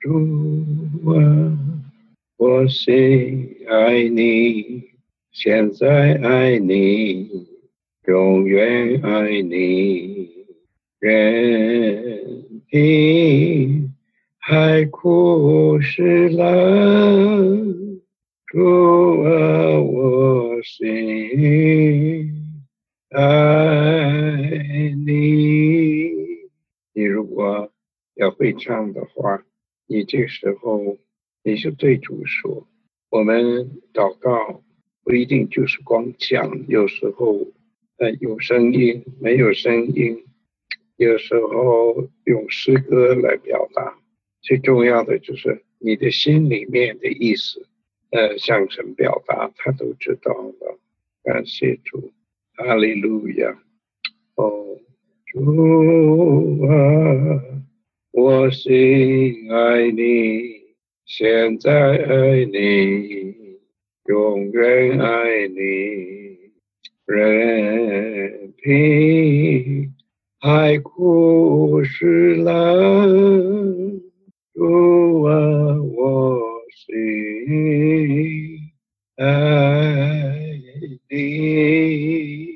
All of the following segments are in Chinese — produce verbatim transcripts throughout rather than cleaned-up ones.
主啊，我心爱你，现在爱你，永远爱你。任凭海枯石烂，主啊，我心爱你。你如果要会唱的话，你这时候你就对主说，我们祷告不一定就是光讲，有时候呃有声音没有声音，有时候用诗歌来表达，最重要的就是你的心里面的意思，呃向神表达，他都知道了。感谢主，哈利路亚。哦，主啊，我心爱你，现在爱你，永远爱你。任凭海枯石烂，主啊，我心爱你。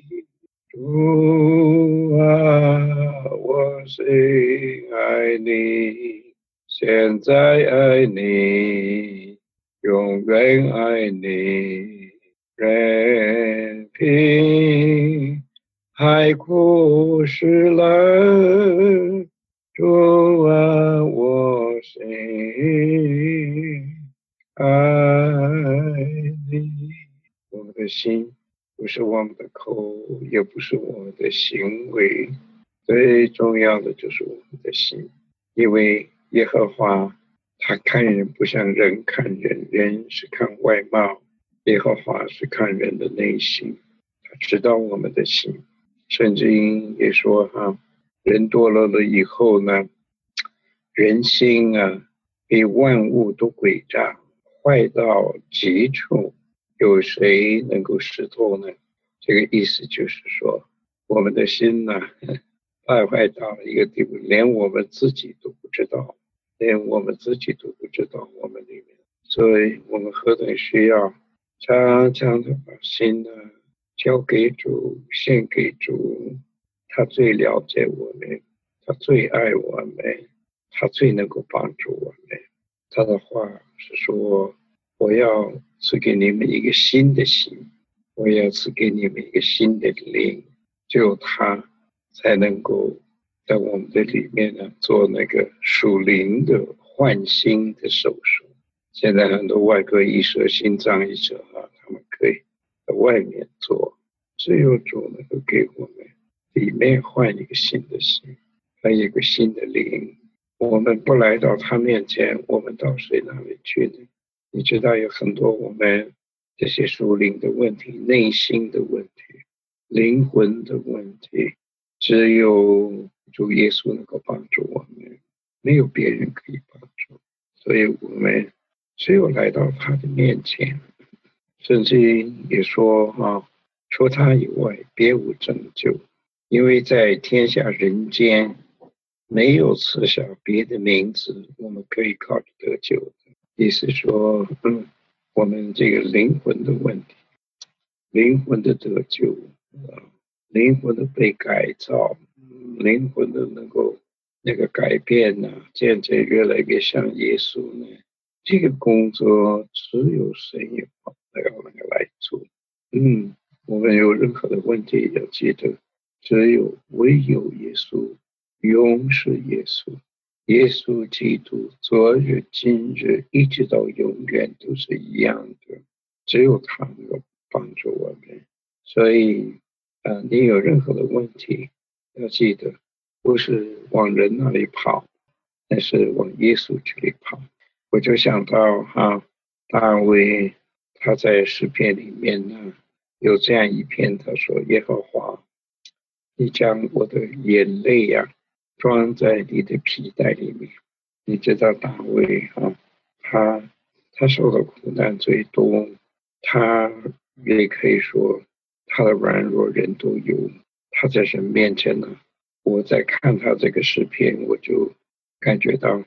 主啊，我心爱你，现在爱你，永远爱你。任凭海枯石烂，主啊，我心爱你。我们的心不是我们的口，也不是我们的行为，最重要的就是我们的心。因为耶和华他看人不像人看人，人是看外貌，耶和华是看人的内心，他知道我们的心。圣经也说哈，人堕落了以后呢，人心啊比万物都诡诈，坏到极处，有谁能够识透呢？这个意思就是说，我们的心呢，败坏到了一个地步，连我们自己都不知道，连我们自己都不知道我们里面。所以我们何等需要常常的把心呢交给主，献给主。他最了解我们，他最爱我们，他最能够帮助我们。他的话是说，我要赐给你们一个新的心，我要赐给你们一个新的灵，只有他才能够在我们的里面呢做那个属灵的换心的手术。现在很多外科医生、心脏医生啊，他们可以在外面做，只有主能够给我们里面换一个新的心，还有一个新的灵。我们不来到他面前，我们到谁那里去呢？你知道有很多我们这些属灵的问题、内心的问题、灵魂的问题，只有主耶稣能够帮助我们，没有别人可以帮助。所以我们只有来到他的面前。圣经也说啊，除他以外别无拯救，因为在天下人间没有赐下别的名字我们可以靠着得救的。意思说嗯，我们这个灵魂的问题，灵魂的得救、呃、灵魂的被改造，灵魂的能够那个改变呢、啊，渐渐越来越像耶稣呢，这个工作只有神有那个那个来做。嗯，我们有任何的问题要记得，只有唯有耶稣，永是耶稣，耶稣基督昨日今日一直到永远都是一样的，只有他能够帮助我们。所以呃，你有任何的问题要记得，不是往人那里跑，但是往耶稣这里跑。我就想到哈，大卫他在诗篇里面呢有这样一篇，他说耶和华，你将我的眼泪呀、啊、装在你的皮带里面。你知道大卫啊，他他受的苦难最多，他也可以说他的软弱人都有。他在神面前呢，我在看他这个诗篇，我就感觉到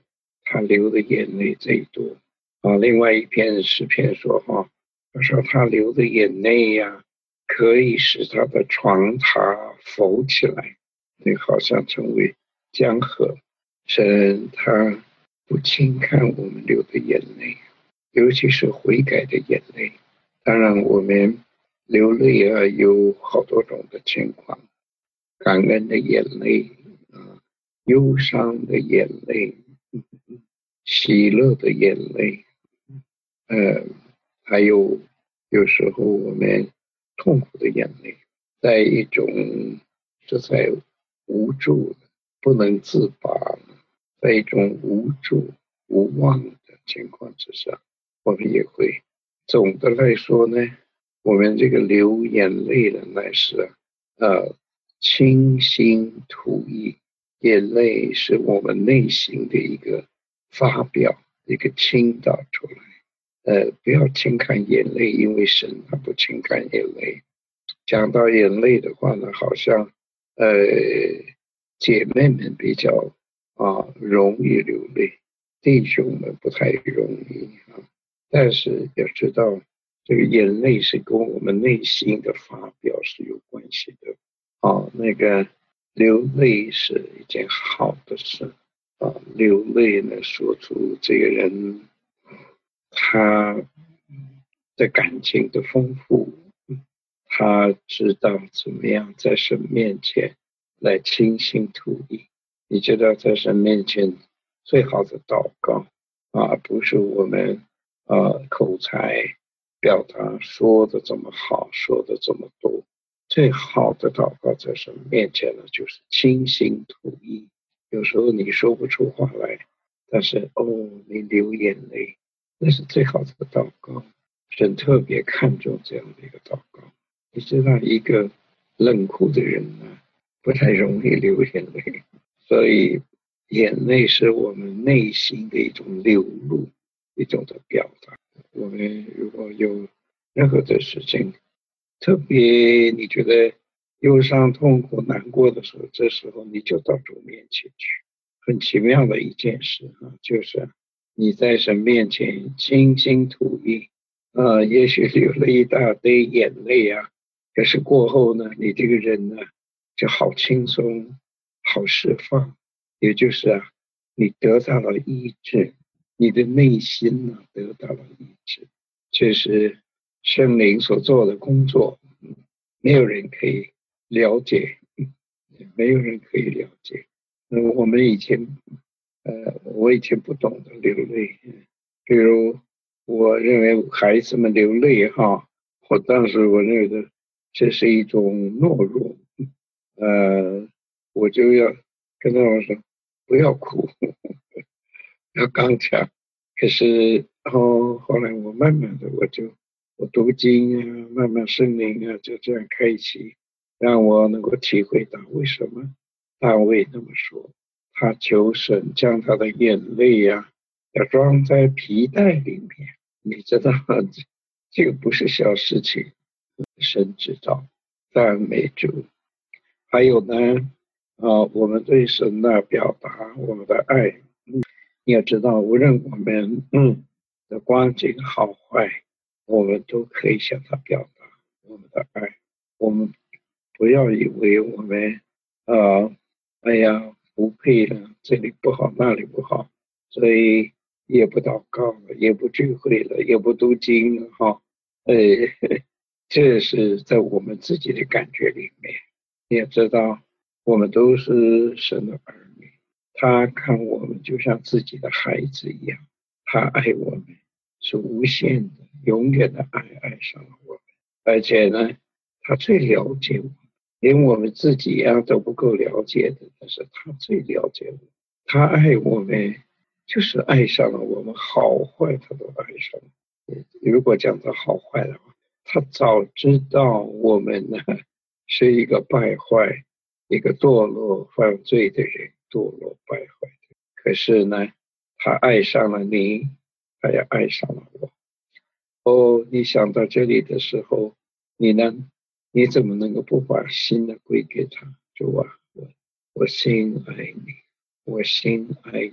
他流的眼泪最多啊。另外一篇诗篇说哈，他说他流的眼泪呀、啊，可以使他的床榻浮起来，那好像成为江河。神他不轻看我们流的眼泪，尤其是悔改的眼泪。当然我们流泪啊有好多种的情况，感恩的眼泪啊，忧伤的眼泪，喜乐的眼泪，呃，还有有时候我们痛苦的眼泪，在一种实在无助不能自拔，在一种无助无望的情况之下，我们也会。总的来说呢，我们这个流眼泪的乃是呃倾心吐意，眼泪是我们内心的一个发表，一个倾倒出来。呃，不要轻看眼泪，因为神他不轻看眼泪。讲到眼泪的话呢，好像呃姐妹们比较啊容易流泪，弟兄们不太容易啊。但是要知道，这个眼泪是跟我们内心的发表是有关系的啊。那个流泪是一件好的事啊，流泪呢，说出这个人他的感情的丰富，他知道怎么样在神面前来倾心吐意。你知道，在神面前最好的祷告啊，不是我们呃口才表达说的这么好，说的这么多。最好的祷告在神面前呢，就是倾心吐意。有时候你说不出话来，但是哦，你流眼泪，那是最好的祷告。神特别看重这样的一个祷告。你知道，一个冷酷的人呢，不太容易流眼泪，所以眼泪是我们内心的一种流露，一种的表达。我们如果有任何的事情，特别你觉得忧伤、痛苦、难过的时候，这时候你就到主面前去。很奇妙的一件事啊，就是你在神面前倾心吐意，呃，也许流了一大堆眼泪啊，可是过后呢，你这个人呢就好轻松，好释放，也就是啊，你得到了医治，你的内心呢得到了医治，这是圣灵所做的工作，没有人可以了解，没有人可以了解。嗯，我们以前，呃，我以前不懂得流泪，比如我认为孩子们流泪哈，我当时我认为的这是一种懦弱，呃，我就要跟他们说不要哭，要刚强。可是后后来我慢慢的我就我读经啊，慢慢圣灵啊就这样开启，让我能够体会到为什么大卫那么说。他求神将他的眼泪呀、啊，要装在皮带里面。你知道，这个不是小事情，神知道。赞美主。还有呢，啊、呃，我们对神的表达我们的爱。嗯，你要知道，无论我们嗯的光景好坏，我们都可以向他表达我们的爱。我们不要以为我们呃，哎呀不配了，这里不好那里不好，所以也不祷告了，也不聚会了，也不读经了哈。呃，这是在我们自己的感觉里面。你也知道，我们都是神的儿女，他看我们就像自己的孩子一样，他爱我们是无限的、永远的爱，爱上了我们。而且呢，他最了解我们，连我们自己呀、啊、都不够了解的，但是他最了解我们。他爱我们，就是爱上了我们，好坏他都爱上了。如果讲到好坏的话，他早知道我们呢是一个败坏、一个堕落犯罪的人，堕落败坏的。可是呢，他爱上了你，他也爱上了我。哦，你想到这里的时候，你呢？你怎么能够不把心呢归给他？主啊，我我心爱你，我心爱你。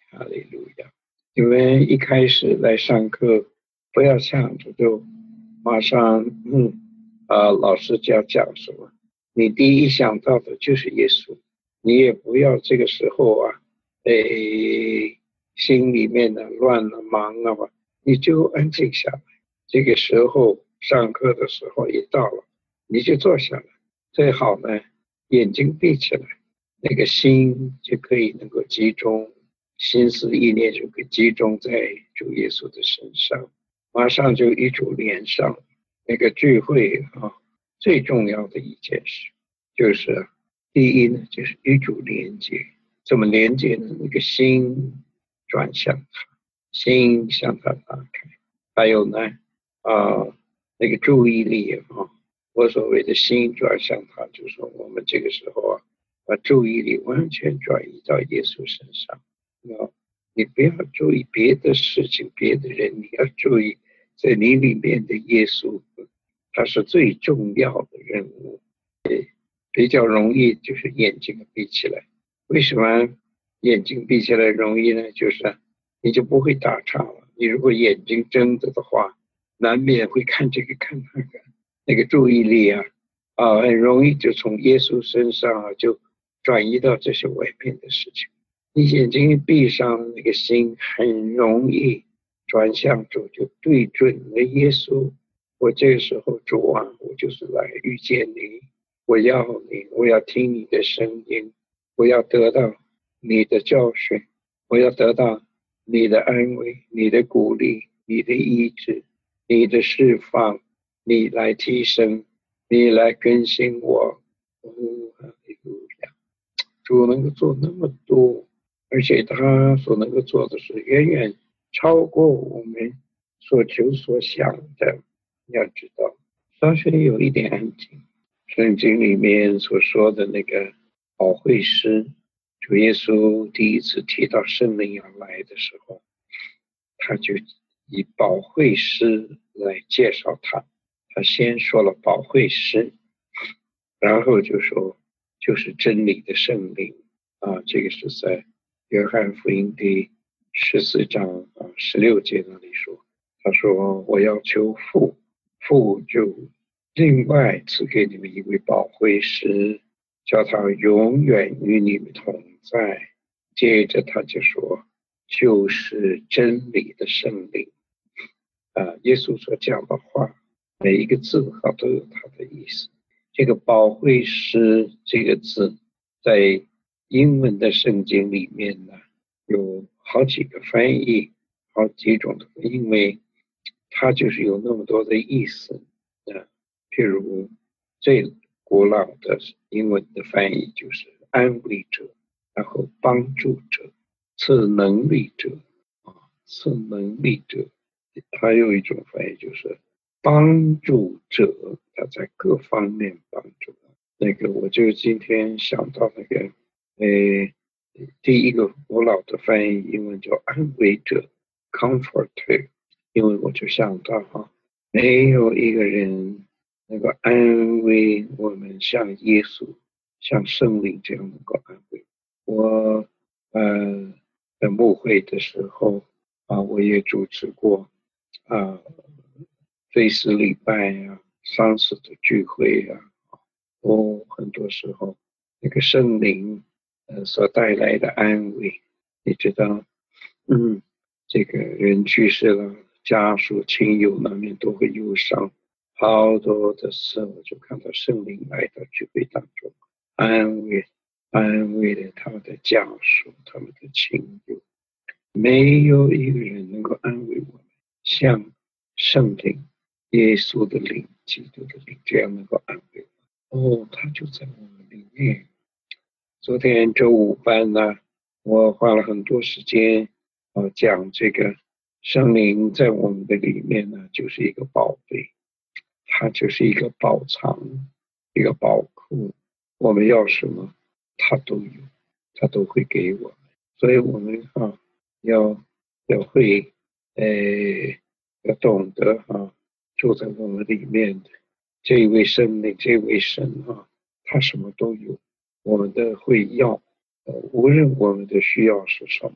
哈利路亚！你们一开始来上课，不要想着就马上嗯啊，老师就要讲什么，你第一想到的就是耶稣，你也不要这个时候啊，诶，心里面的乱了忙了嘛，你就安静下来。这个时候上课的时候一到了，你就坐下来，最好呢眼睛闭起来，那个心就可以能够集中，心思意念就可以集中在主耶稣的身上，马上就与主连上。那个聚会啊，最重要的一件事就是第一呢，就是与主连接。怎么连接呢？那个心转向他，心向他打开。还有呢，啊、呃，那个注意力啊，我所谓的心转向他，就是说我们这个时候啊，把注意力完全转移到耶稣身上。啊，你不要注意别的事情、别的人，你要注意在你里面的耶稣，他是最重要的人物。比较容易就是眼睛闭起来。为什么眼睛闭起来容易呢？就是你就不会打岔了。你如果眼睛睁着的话，难免会看这个看那个，那个注意力啊啊，很容易就从耶稣身上啊就转移到这些外面的事情。你眼睛一闭上，那个心很容易转向主，就对准了耶稣。我这个时候主啊，我就是来遇见你，我要你，我要听你的声音，我要得到你的教训，我要得到你的安慰，你的鼓励，你的医治，你的释放，你来提升，你来更新我。哦，哈利路亚！主能够做那么多，而且他所能够做的是远远超过我们所求所想的。要知道，稍微有一点安静。圣经里面所说的那个保惠师，主耶稣第一次提到圣灵要来的时候，他就以保惠师来介绍他。他先说了保惠师，然后就说就是真理的圣灵啊，这个是在约翰福音第十四章啊十六节那里说，他说我要求父，父就另外赐给你们一位保惠师，叫他永远与你们同在。接着他就说，就是真理的圣灵啊，耶稣所讲的话，每一个字哈都有它的意思。这个保惠师这个字，在英文的圣经里面呢，有好几个翻译，好几种的，因为它就是有那么多的意思啊。譬如最古老的英文的翻译就是安慰者，然后帮助者，赐能力者啊，赐能力者。还有一种翻译就是帮助者，他在各方面帮助。那个我就今天想到那个，呃，第一个古老的翻译英文叫安慰者 ，comforter， 因为我就想到哈，没有一个人能够安慰我们像耶稣、像圣灵这样能够安慰我。呃，在牧会的时候啊，我也主持过啊，追思礼拜啊，丧事的聚会啊，哦，很多时候那个圣灵呃所带来的安慰，你知道，嗯，这个人去世了，家属亲友难免都会忧伤，好多的次我就看到圣灵来到聚会当中，安慰安慰了他们的家属，他们的亲友，没有一个人能够安慰我们，像圣灵、耶稣的灵、基督的灵这样能够安慰我们。哦，他就在我们里面。昨天周五班呢，我花了很多时间啊讲这个圣灵在我们的里面呢，就是一个宝贝，它就是一个宝藏，一个宝库。我们要什么，它都有，它都会给我们。所以我们啊，要要会，呃，要懂得啊，住在我们里面的这一位圣灵，这位神啊，他什么都有。我们的会要，呃，无论我们的需要是什么，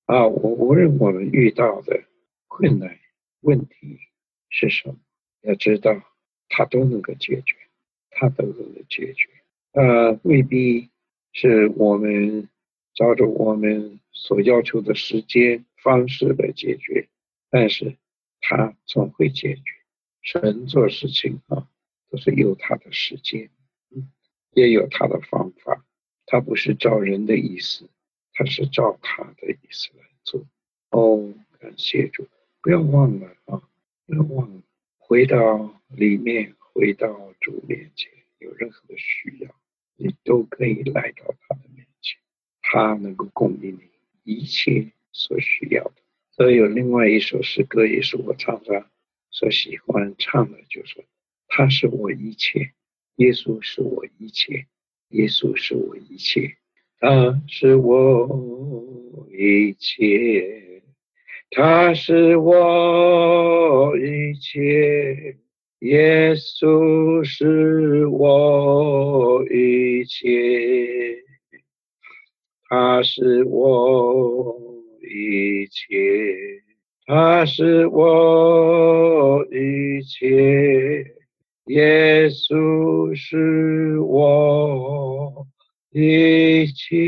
啊，我无论我们遇到的困难问题是什么，要知道他都能够解决，他都能够解决。呃，未必是我们照着我们所要求的时间方式来解决，但是他总会解决。神做事情啊，都是有他的时间，嗯，也有他的方法，他不是照人的意思，他是照他的意思来做。哦，感谢主，不要忘了啊，不要忘了，回到里面，回到主面前，有任何的需要，你都可以来到他的面前，他能够供应你一切所需要的。所以有另外一首诗歌，也是我常常所喜欢唱的，就是说他是我一切，耶稣是我一切，耶稣是我一切，他是我一切，他是我一切，耶稣是我一切，他是我一切，他是我一切，耶稣是我一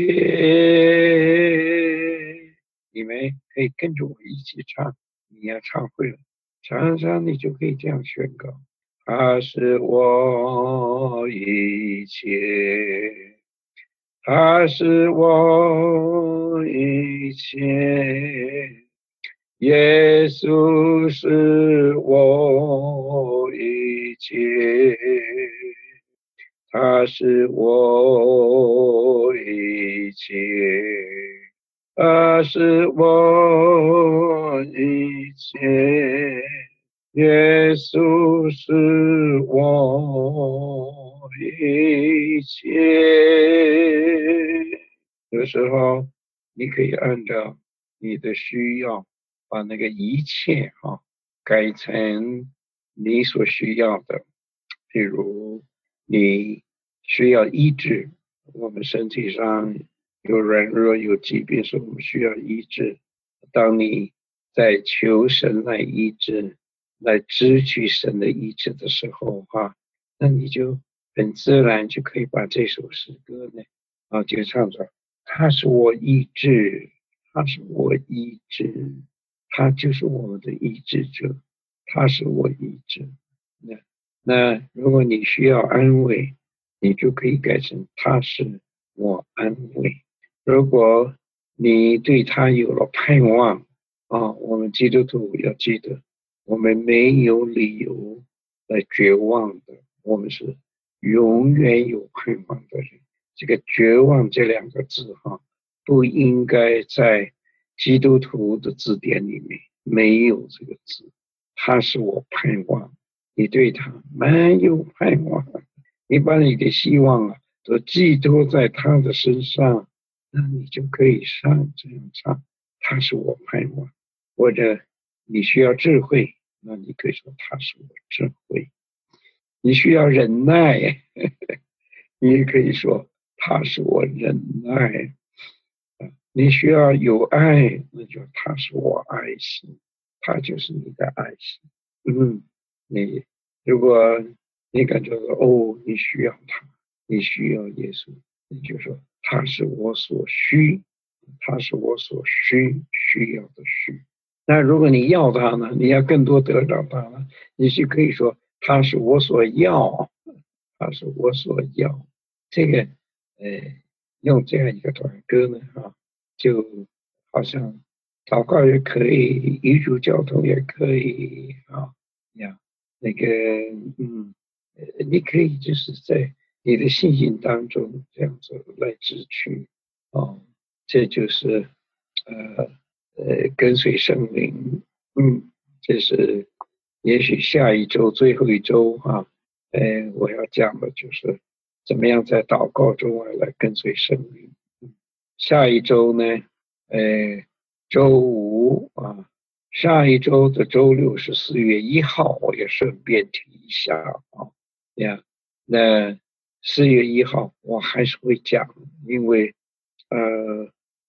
切。你们可以跟着我一起唱，你要唱会了，常常你就可以这样宣告：他是我一切。他是我一切，耶稣是我一切，他是我一切，他是我一切，耶稣是我一切。有时候你可以按照你的需要，把那个一切啊改成你所需要的。譬如你需要医治，我们身体上有软弱有疾病，是我们需要医治。当你在求神来医治，来支取神的医治的时候啊，那你就很自然就可以把这首诗歌呢啊就唱着。他是我医治，他是我医治，他就是我们的医治者，他是我医治。那那如果你需要安慰，你就可以改成他是我安慰。如果你对他有了盼望啊，我们基督徒要记得，我们没有理由来绝望的，我们是永远有盼望的人。这个绝望这两个字哈，不应该在基督徒的字典里面，没有这个字。他是我盼望，你对他蛮有盼望，你把你的希望啊都寄托在他的身上，那你就可以上这样唱，他是我盼望。或者你需要智慧，那你可以说他是我智慧。你需要忍耐，你也可以说他是我忍耐。你需要有爱，那就他是我爱心，他就是你的爱心。嗯，你如果你感觉到哦，你需要他，你需要耶稣，你就说他是我所需，他是我所需需要的需。那如果你要他呢，你要更多得到他呢，你就可以说他是我所要，他是我所要。这个呃，用这样一个短歌呢，啊，就好像祷告也可以，遗嘱交通也可以啊，呀，那个嗯，呃，你可以就是在你的信心当中这样子来支取，哦，这就是呃呃跟随圣灵，嗯，这是也许下一周最后一周哈，呃，我要讲的就是怎么样在祷告中啊来跟随圣灵。下一周呢，呃，周五啊，下一周的周六是四月一号，我也顺便提一下啊，呀，那四月一号我还是会讲，因为呃，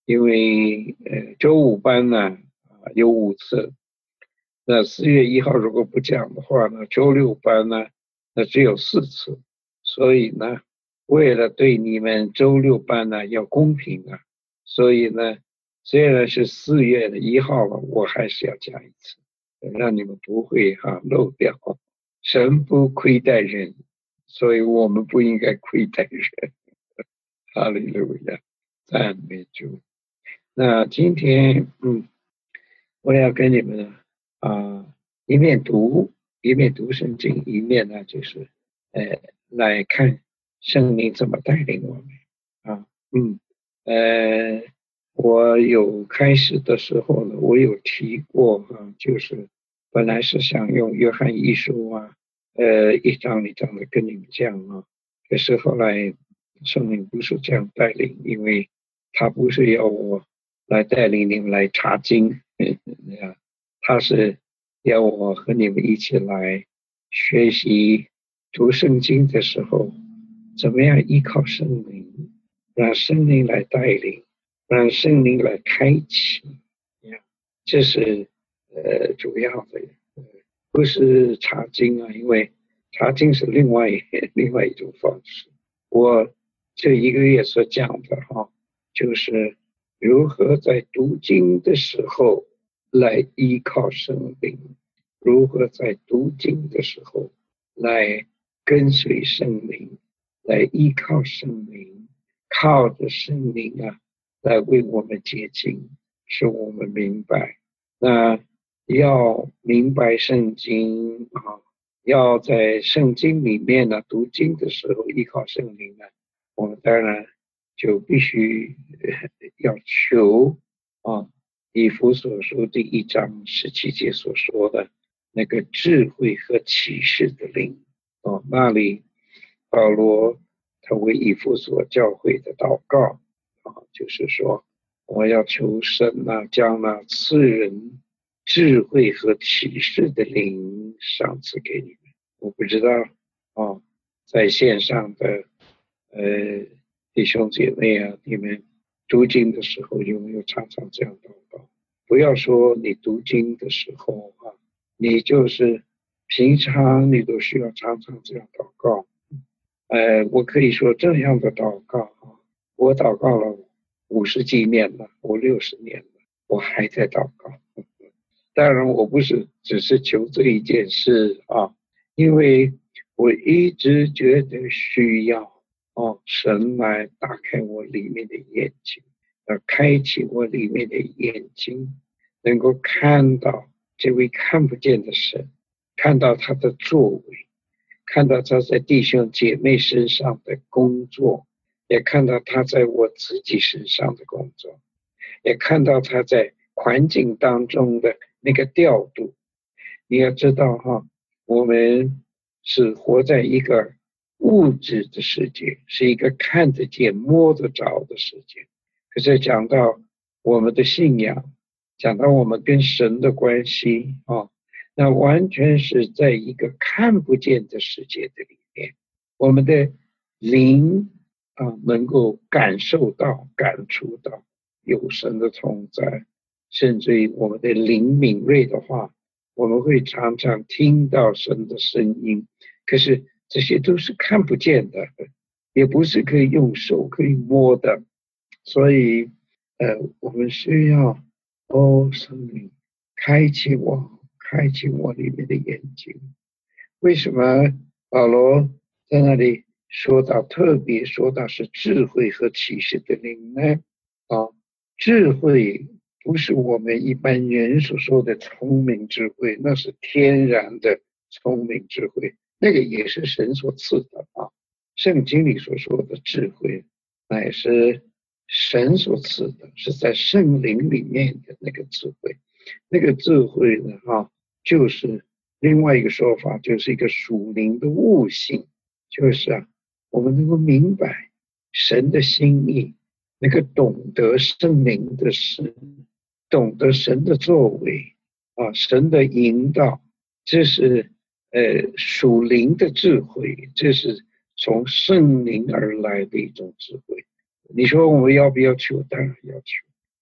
因为呃周五班呢啊有五次，那四月一号如果不讲的话呢，周六班呢那只有四次，所以呢，为了对你们周六班呢要公平啊，所以呢，虽然是四月的一号了，我还是要讲一次，让你们不会哈、啊、漏掉。神不亏待人，所以我们不应该亏待人。哈利路亚，赞美主。那今天，嗯，我要跟你们啊、呃，一面读一面读圣经，一面呢就是呃来看圣灵怎么带领我们啊，嗯，呃，我有开始的时候呢，我有提过啊，就是本来是想用约翰一书啊，呃，一章一章的跟你们讲啊，可是后来圣灵不是这样带领，因为他不是要我来带领你们来查经，他是要我和你们一起来学习读圣经的时候，怎么样依靠圣灵，让圣灵来带领，让圣灵来开启，这是呃主要的，不是查经啊，因为查经是另外另外一种方式。我这一个月所讲的哈，就是如何在读经的时候来依靠圣灵，如何在读经的时候来跟随圣灵，来依靠圣灵，靠着圣灵啊来为我们解经，使我们明白。那要明白圣经啊，要在圣经里面呢读经的时候依靠圣灵呢，我们当然就必须要求啊，以弗所书第一章十七节所说的那个智慧和启示的灵哦，那里保罗他为以弗所教会的祷告啊，就是说我要求神啊，将那赐人智慧和启示的灵赏赐给你们。我不知道哦，在线上的呃弟兄姐妹啊，你们读经的时候有没有常常这样祷告？不要说你读经的时候啊，你就是平常你都需要常常这样祷告。呃，我可以说这样的祷告啊，我祷告了五十几年了，五六十年了，我还在祷告。当然，我不是只是求这一件事啊，因为我一直觉得需要哦，神来打开我里面的眼睛，呃，开启我里面的眼睛，能够看到这位看不见的神，看到他的作为，看到他在弟兄姐妹身上的工作，也看到他在我自己身上的工作，也看到他在环境当中的那个调度。你要知道哈，我们是活在一个物质的世界，是一个看得见摸得着的世界。可是讲到我们的信仰，讲到我们跟神的关系啊，那完全是在一个看不见的世界的里面，我们的灵啊能够感受到感触到有神的同在，甚至于我们的灵敏锐的话，我们会常常听到神的声音，可是这些都是看不见的，也不是可以用手可以摸的，所以呃，我们需要哦，圣灵开启我，开启我里面的眼睛。为什么保罗在那里说到，特别说到是智慧和启示的灵呢？啊，智慧不是我们一般人所说的聪明智慧，那是天然的聪明智慧，那个也是神所赐的啊。圣经里所说的智慧，乃是神所赐的，是在圣灵里面的那个智慧。那个智慧呢，哈，就是另外一个说法，就是一个属灵的悟性，就是啊，我们能够明白神的心意，那个懂得圣灵的事，懂得神的作为啊，神的引导，这是呃属灵的智慧，这是从圣灵而来的一种智慧。你说我们要不要求？当然要求。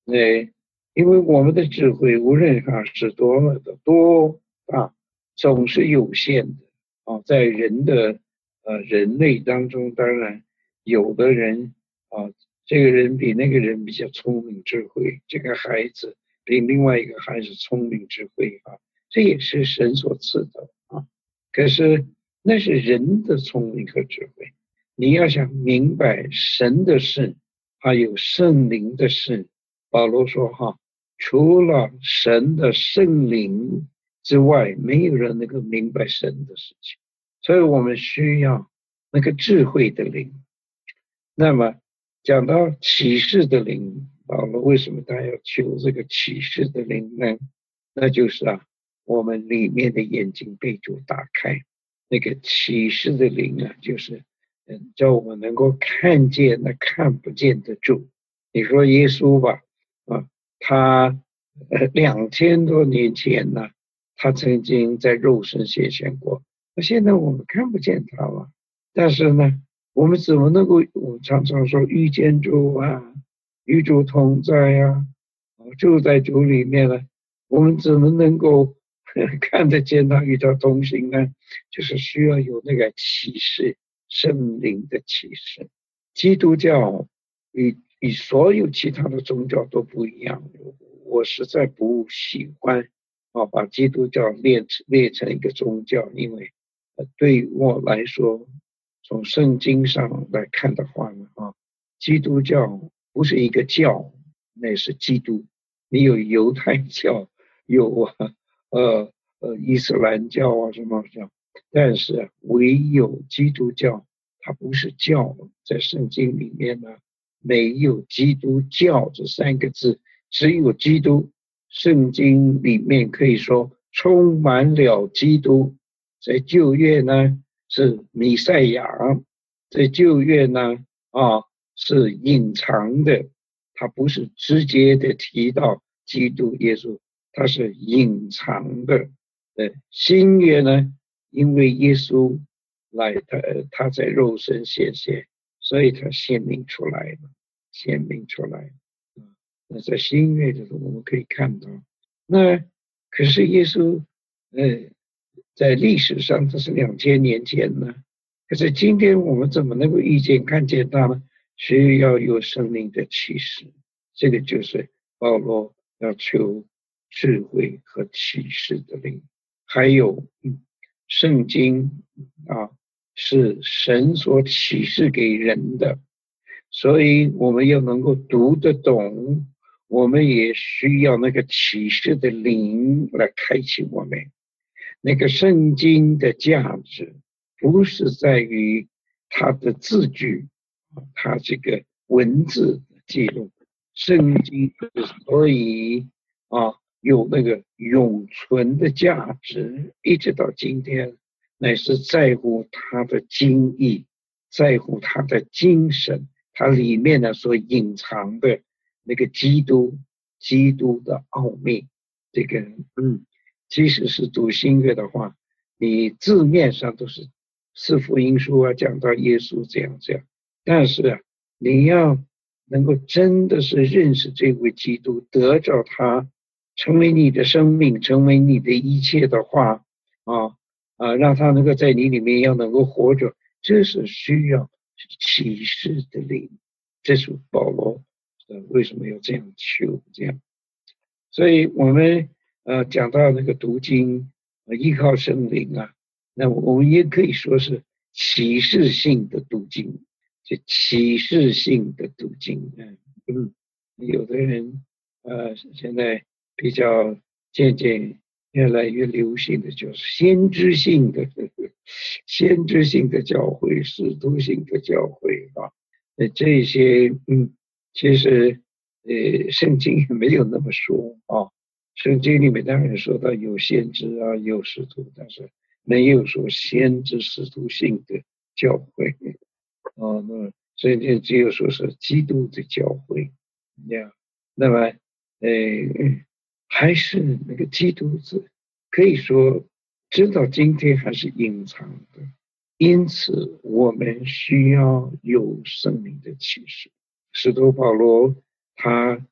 哎，因为我们的智慧无论它是多么的多啊，总是有限的啊。在人的呃人类当中，当然有的人啊，这个人比那个人比较聪明智慧，这个孩子比另外一个孩子聪明智慧啊，这也是神所赐的啊。可是那是人的聪明和智慧，你要想明白神的事，还有圣灵的事。保罗说哈，除了神的圣灵之外，没有人能够明白神的事情，所以我们需要那个智慧的灵。那么讲到启示的灵，保罗为什么他要求这个启示的灵呢？那就是啊，我们里面的眼睛被主打开，那个启示的灵啊，就是嗯，叫我们能够看见那看不见的主。你说耶稣吧，啊，他呃两千多年前呢，他曾经在肉身显现过，那现在我们看不见他了，但是呢，我们怎么能够？我常常说遇见主啊，与主同在呀、啊，住在主里面了，我们怎么能够看得见他与他同行呢？就是需要有那个启示，圣灵的启示。基督教与与所有其他的宗教都不一样，我实在不喜欢啊把基督教列列成一个宗教，因为呃对我来说，从圣经上来看的话呢，啊，基督教不是一个教，那是基督。你有犹太教，有啊呃呃伊斯兰教啊什么教，但是唯有基督教，它不是教，在圣经里面呢没有基督教这三个字，只有基督。圣经里面可以说充满了基督，在旧约呢是弥赛亚，在旧约呢啊是隐藏的，它不是直接的提到基督耶稣，它是隐藏的。呃，新约呢，因为耶稣来，他他在肉身显现，所以他显明出来了，显明出来了。那在新约的时候，我们可以看到，那可是耶稣，呃，在历史上这是两千年前呢，可是今天我们怎么能够遇见看见他呢？需要有生命的启示，这个就是保罗要求智慧和启示的灵。还有，嗯，圣经啊，是神所启示给人的，所以我们要能够读得懂，我们也需要那个启示的灵来开启我们。那个圣经的价值不是在于它的字句，它这个文字记录，圣经之所以啊有那个永存的价值，一直到今天，乃是在乎它的精义，在乎它的精神，它里面呢所隐藏的那个基督，基督的奥秘，这个嗯。即使是读新约的话，你字面上都是四福音书啊，讲到耶稣这样这样，但是啊，你要能够真的是认识这位基督，得着他，成为你的生命，成为你的一切的话啊啊，让他能够在你里面要能够活着，这是需要启示的灵。这是保罗呃为什么要这样求这样，所以我们。呃，讲到那个读经，呃，依靠圣灵啊，那我们也可以说是启示性的读经，就启示性的读经。嗯嗯，有的人呃，现在比较渐渐越来越流行的就是先知性的，呵呵先知性的教会，使徒性的教会啊，呃，这些嗯，其实呃，圣经也没有那么说啊。圣经里面当然说到有先知啊，有使徒，但是没有说先知使徒性的教会。哦，那圣经只有说是基督的教会呀。那么，呃，还是那个基督字，可以说直到今天还是隐藏的。因此，我们需要有圣灵的启示。使徒保罗他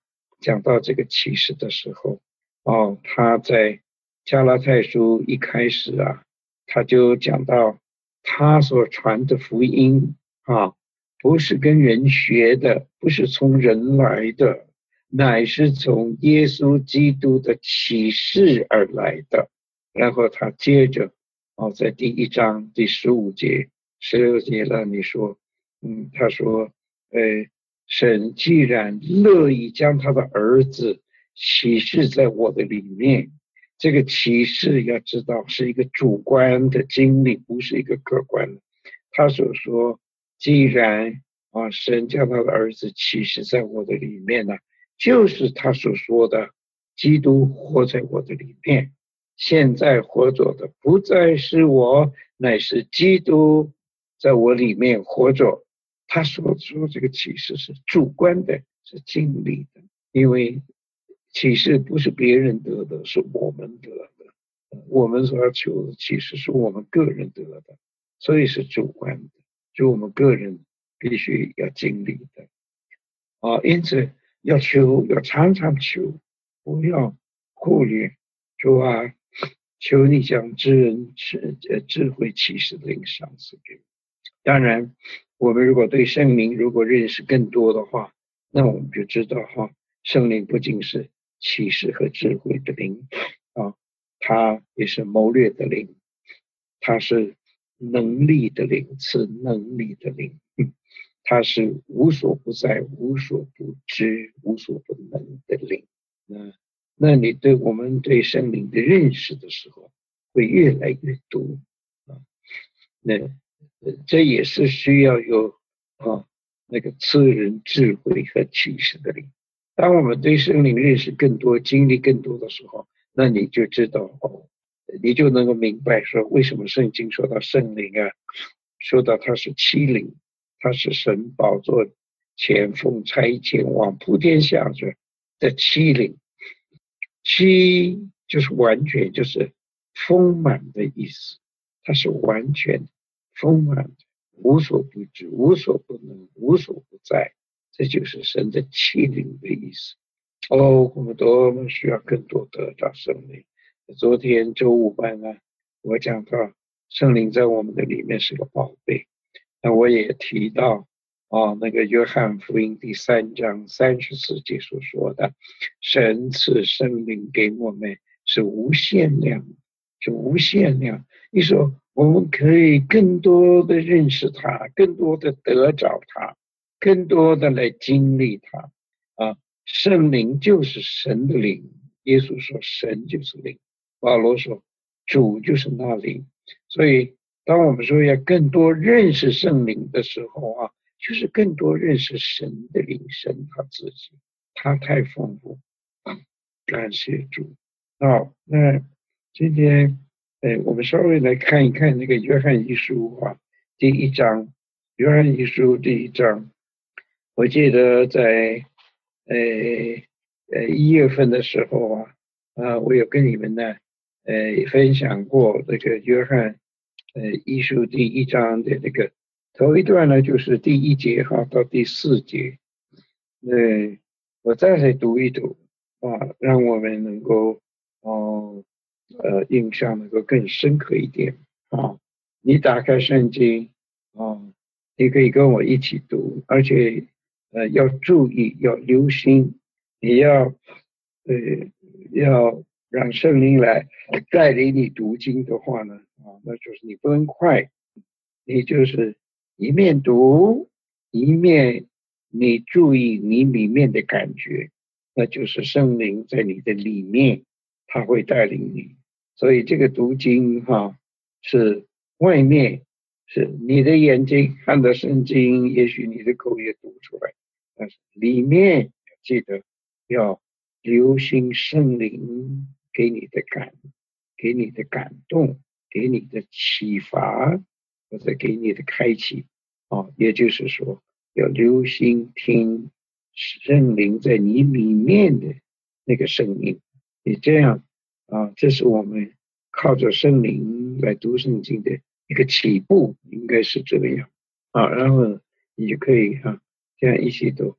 讲到这个启示的时候，哦，他在加拉太书一开始啊，他就讲到他所传的福音啊，不是跟人学的，不是从人来的，乃是从耶稣基督的启示而来的。然后他接着哦，在第一章第十五节、十六节那里说，嗯，他说，呃，神既然乐意将他的儿子启示在我的里面，这个启示要知道是一个主观的经历，不是一个客观的。他所说，既然啊，神将他的儿子启示在我的里面呢，就是他所说的，基督活在我的里面。现在活着的不再是我，乃是基督在我里面活着。他所说这个启示是主观的，是经历的，因为启示不是别人得的，是我们得的。我们所要求的启示是我们个人得的，所以是主观的，是我们个人必须要经历的啊。因此要求，要常常求，不要忽略。主啊，求你将知人智智慧启示的灵赏赐给我。当然，我们如果对圣灵如果认识更多的话，那我们就知道哈，圣灵不仅是启示和智慧的灵啊，它也是谋略的灵，它是能力的灵，赐能力的灵，它是无所不在、无所不知、无所不能的灵。那那你对我们对圣灵的认识的时候，会越来越多啊。那这也是需要有啊那个赐人智慧和启示的灵。当我们对圣灵认识更多、经历更多的时候，那你就知道哦，你就能够明白说，为什么圣经说到圣灵啊，说到它是七灵，它是神宝座前奉差遣往普天下着的七灵。七就是完全，就是丰满的意思，它是完全丰满的，无所不知、无所不能、无所不在，这就是神的七灵的意思。哦，我们多么需要更多得到圣灵。昨天周五班啊，我讲到圣灵在我们的里面是个宝贝，那我也提到啊，那个约翰福音第三章三十四节所说的，神赐圣灵给我们是无限量，是无限量。你说我们可以更多的认识他，更多的得着他，更多的来经历他啊。圣灵就是神的灵，耶稣说神就是灵，保罗说主就是那灵。所以当我们说要更多认识圣灵的时候啊，就是更多认识神的灵，神他自己，他太丰富，感谢主。好，那今天呃，我们稍微来看一看那个约翰一书啊，第一章，约翰一书第一章，我记得在呃呃一月份的时候啊，啊，我有跟你们呢呃分享过这个约翰呃一书第一章的那个头一段呢，就是第一节哈到第四节，呃，我再来读一读啊，让我们能够哦呃印象能够更深刻一点啊。你打开圣经啊，你可以跟我一起读，而且呃要注意，要留心，你要呃要让圣灵来带领你读经的话呢啊，那就是你不能快，你就是一面读一面你注意你里面的感觉，那就是圣灵在你的里面，他会带领你。所以这个读经哈，是外面是你的眼睛看到圣经，也许你的口也读出来，但是里面记得要留心圣灵给你的感，给你的感动，给你的启发，或者给你的开启啊，也就是说要留心听圣灵在你里面的那个声音。你这样啊，这是我们靠着圣灵来读圣经的一个起步，应该是这个样啊。然后你就可以哈、啊，这样一起读，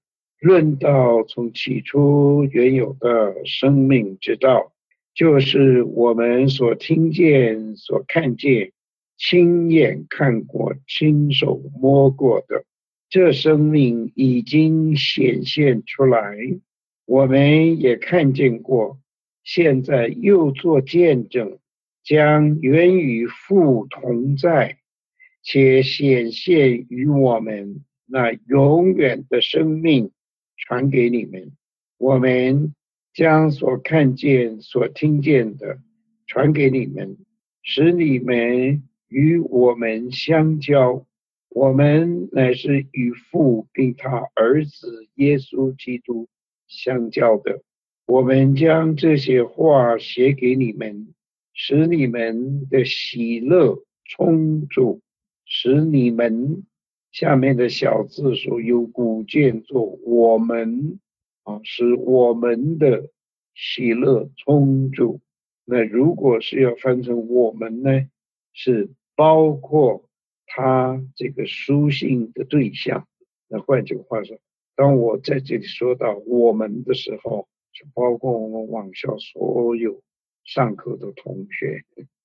论到从起初原有的生命之道，就是我们所听见、所看见、亲眼看过、亲手摸过的。这生命已经显现出来，我们也看见过，现在又做见证，将原与父同在，且显现于我们那永远的生命传给你们。我们将所看见、所听见的传给你们，使你们与我们相交。我们乃是与父并他儿子耶稣基督相交的。我们将这些话写给你们，使你们的喜乐充足，使你们下面的小字说有古建作我们啊，使我们的喜乐充足。那如果是要翻成我们呢，是包括他这个书信的对象。那换句话说，当我在这里说到我们的时候，是包括我们网校所有上课的同学，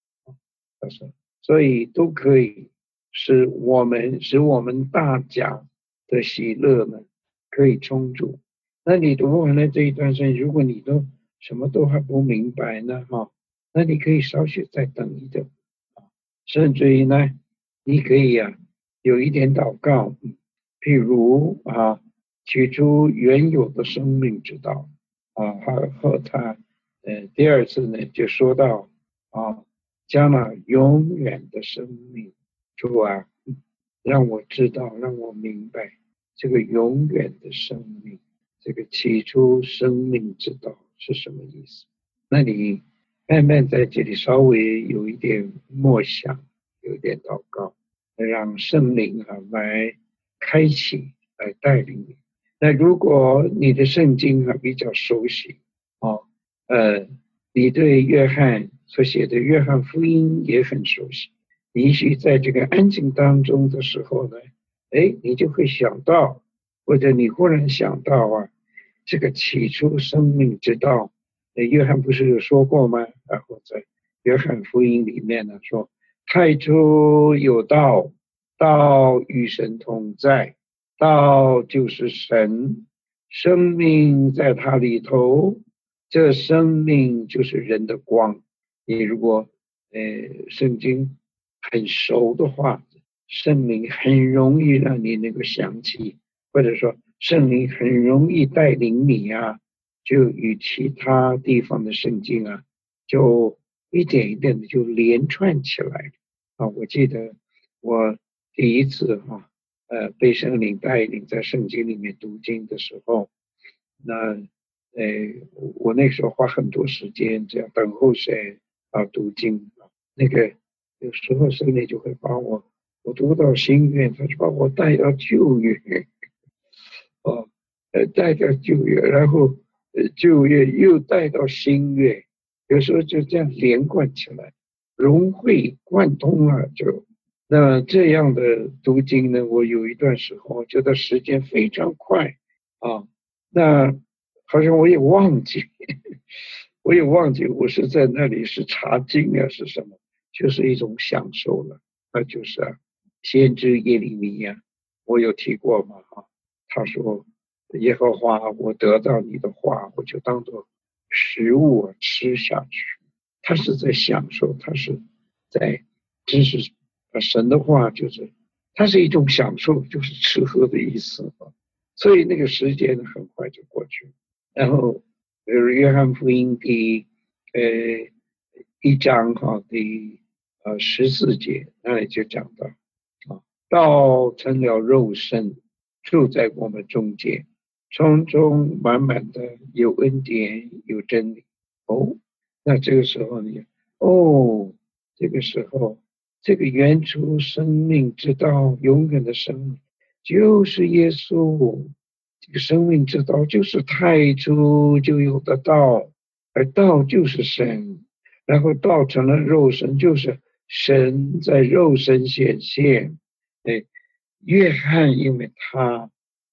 所以都可以使我们使我们大家的喜乐呢可以充足。那你读完了这一段圣经，如果你都什么都还不明白呢，哈，那你可以稍许再等一等，甚至于呢，你可以啊有一点祷告，譬如啊，取出原有的生命之道啊，和和他呃第二次呢就说到啊，将那永远的生命，主啊，让我知道，让我明白这个永远的生命，这个起初生命之道是什么意思？那你慢慢在这里稍微有一点默想，有一点祷告，让圣灵啊来开启，来带领你。那如果你的圣经啊比较熟悉哦，呃，你对约翰所写的约翰福音也很熟悉，也许在这个安静当中的时候呢，哎，你就会想到，或者你忽然想到啊，这个起初生命之道，约翰不是有说过吗？然后在约翰福音里面呢说，太初有道，道与神同在，道就是神，生命在它里头，这生命就是人的光。你如果呃圣经很熟的话，圣灵很容易让你能够想起，或者说圣灵很容易带领你啊，就与其他地方的圣经啊，就一点一点的就连串起来啊。我记得我第一次啊，呃，被圣灵带领在圣经里面读经的时候，那呃，我那时候花很多时间这样等候神啊读经啊，那个有时候圣灵就会把我，我读到新约，他就把我带到旧约，哦，呃，带到旧约，然后呃旧约又带到新约，有时候就这样连贯起来，融会贯通了就。那这样的读经呢，我有一段时候觉得时间非常快啊，那好像我也忘记，我也忘记我是在那里是查经啊是什么，就是一种享受了。那就是啊，先知耶利米呀，我有提过嘛哈，他说耶和华，我得到你的话，我就当做食物啊吃下去。他是在享受，他是在知识。神的话就是，它是一种享受，就是吃喝的意思，所以那个时间很快就过去。然后，比如约翰福音第呃一章哈第呃十四节那里就讲到啊，道成了肉身，住在我们中间，从中满满的有恩典有真理。哦，那这个时候呢，哦，这个时候。这个原初生命之道，永远的生命，就是耶稣。这个生命之道就是太初就有的道，而道就是神，然后道成了肉身，就是神在肉身显现。哎，约翰因为他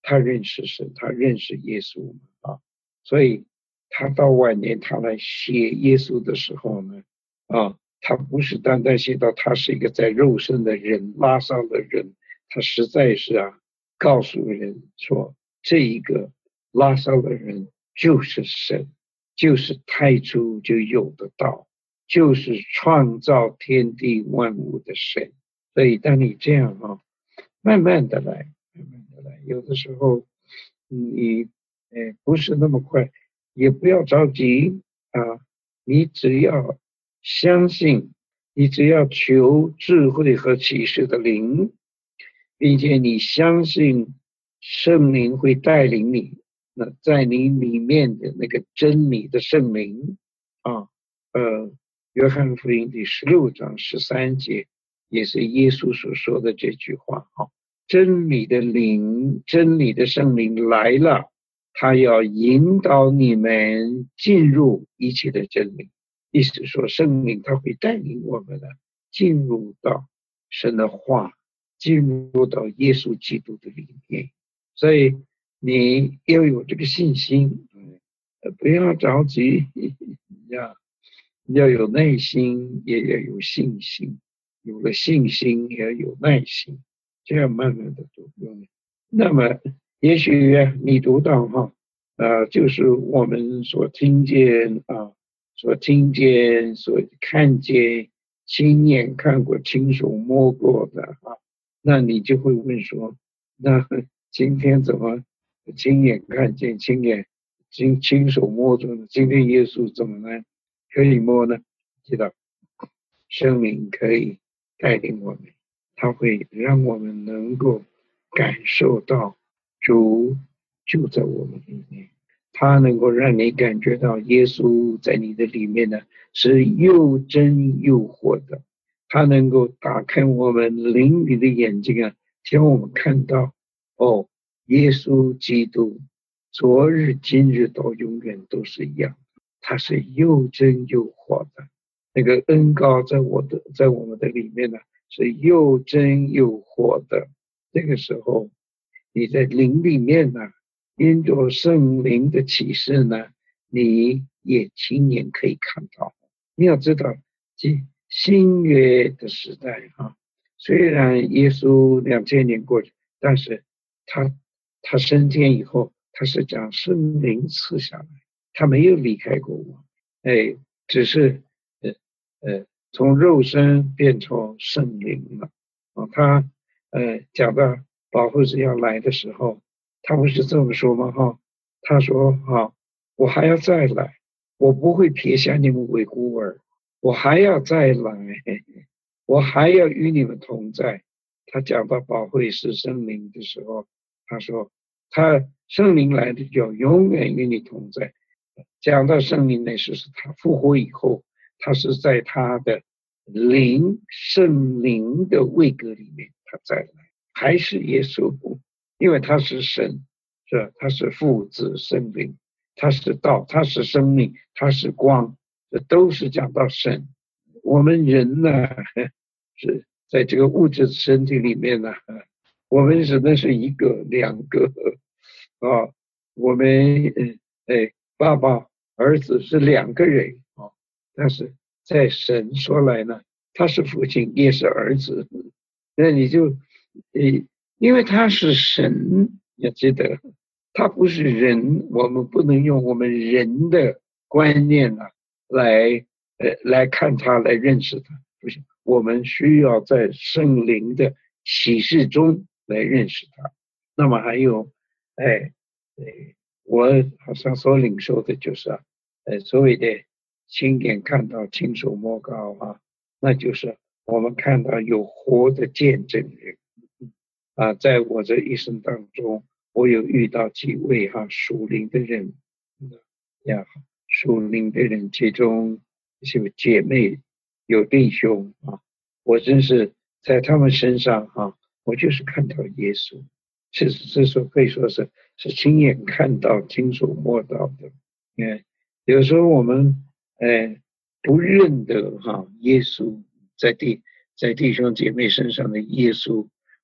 他认识神，他认识耶稣啊，所以他到晚年他来写耶稣的时候呢，啊，他不是单单写到他是一个在肉身的人，拉萨的人，他实在是啊，告诉人说这一个拉萨的人就是神，就是太初就有的道，就是创造天地万物的神。所以当你这样啊，慢慢的来，慢慢的来，有的时候你呃不是那么快，也不要着急啊，你只要相信，你只要求智慧和启示的灵，并且你相信圣灵会带领你，那在你里面的那个真理的圣灵啊，呃，约翰福音第十六章十三节也是耶稣所说的这句话啊，真理的灵，真理的圣灵来了，他要引导你们进入一切的真理。意思说圣灵他会带领我们呢进入到神的话，进入到耶稣基督的里面。所以你要有这个信心，不要着急，要要有耐心，也要有信心，有了信心也要有耐心，这样慢慢的读。那么也许你读到哈，呃，就是我们所听见啊，所听见，所看见，亲眼看过，亲手摸过的啊，那你就会问说，那今天怎么亲眼看见，亲眼亲亲手摸着呢？今天耶稣怎么呢？可以摸呢？知道，圣灵可以带领我们，他会让我们能够感受到主就在我们里面，他能够让你感觉到耶稣在你的里面呢是又真又活的，他能够打开我们灵里的眼睛啊，将我们看到哦，耶稣基督昨日今日到永远都是一样，他是又真又活的，那个恩膏在我的在我们的里面呢是又真又活的。这个时候你在灵里面呢，因着圣灵的启示呢，你也亲眼可以看到。你要知道新约的时代啊，虽然耶稣两千年过去，但是他他升天以后，他是将圣灵赐下来，他没有离开过我，哎，只是呃呃从肉身变成圣灵了啊。他呃讲到保惠师要来的时候，他不是这么说吗？哈，他说哈，我还要再来，我不会撇下你们为孤儿，我还要再来，我还要与你们同在。他讲到保惠师圣灵的时候，他说他圣灵来的就永远与你同在。讲到圣灵那时是他复活以后，他是在他的灵圣灵的位格里面，他再来还是耶稣，因为他是神，是吧？他是父子圣灵，他是道，他是生命，他是光，这都是讲到神。我们人呢是在这个物质身体里面呢，我们只能是一个两个啊，我们哎爸爸儿子是两个人啊，但是在神说来呢，他是父亲也是儿子，那你就呃因为他是神，要记得他不是人，我们不能用我们人的观念啊来呃来看他，来认识他，不行，我们需要在圣灵的启示中来认识他。那么还有哎哎我好像所领受的就是啊呃所谓的亲眼看到亲手摸到啊，那就是我们看到有活的见证人啊。在我这一生当中，我有遇到几位哈、啊、属灵的人呀，属灵的人，其中有姐妹有弟兄啊，我真是在他们身上哈、啊，我就是看到耶稣，是是说可以说是是亲眼看到、亲手摸到的。嗯，有时候我们呃不认得哈、啊、耶稣在弟在弟兄姐妹身上的耶稣，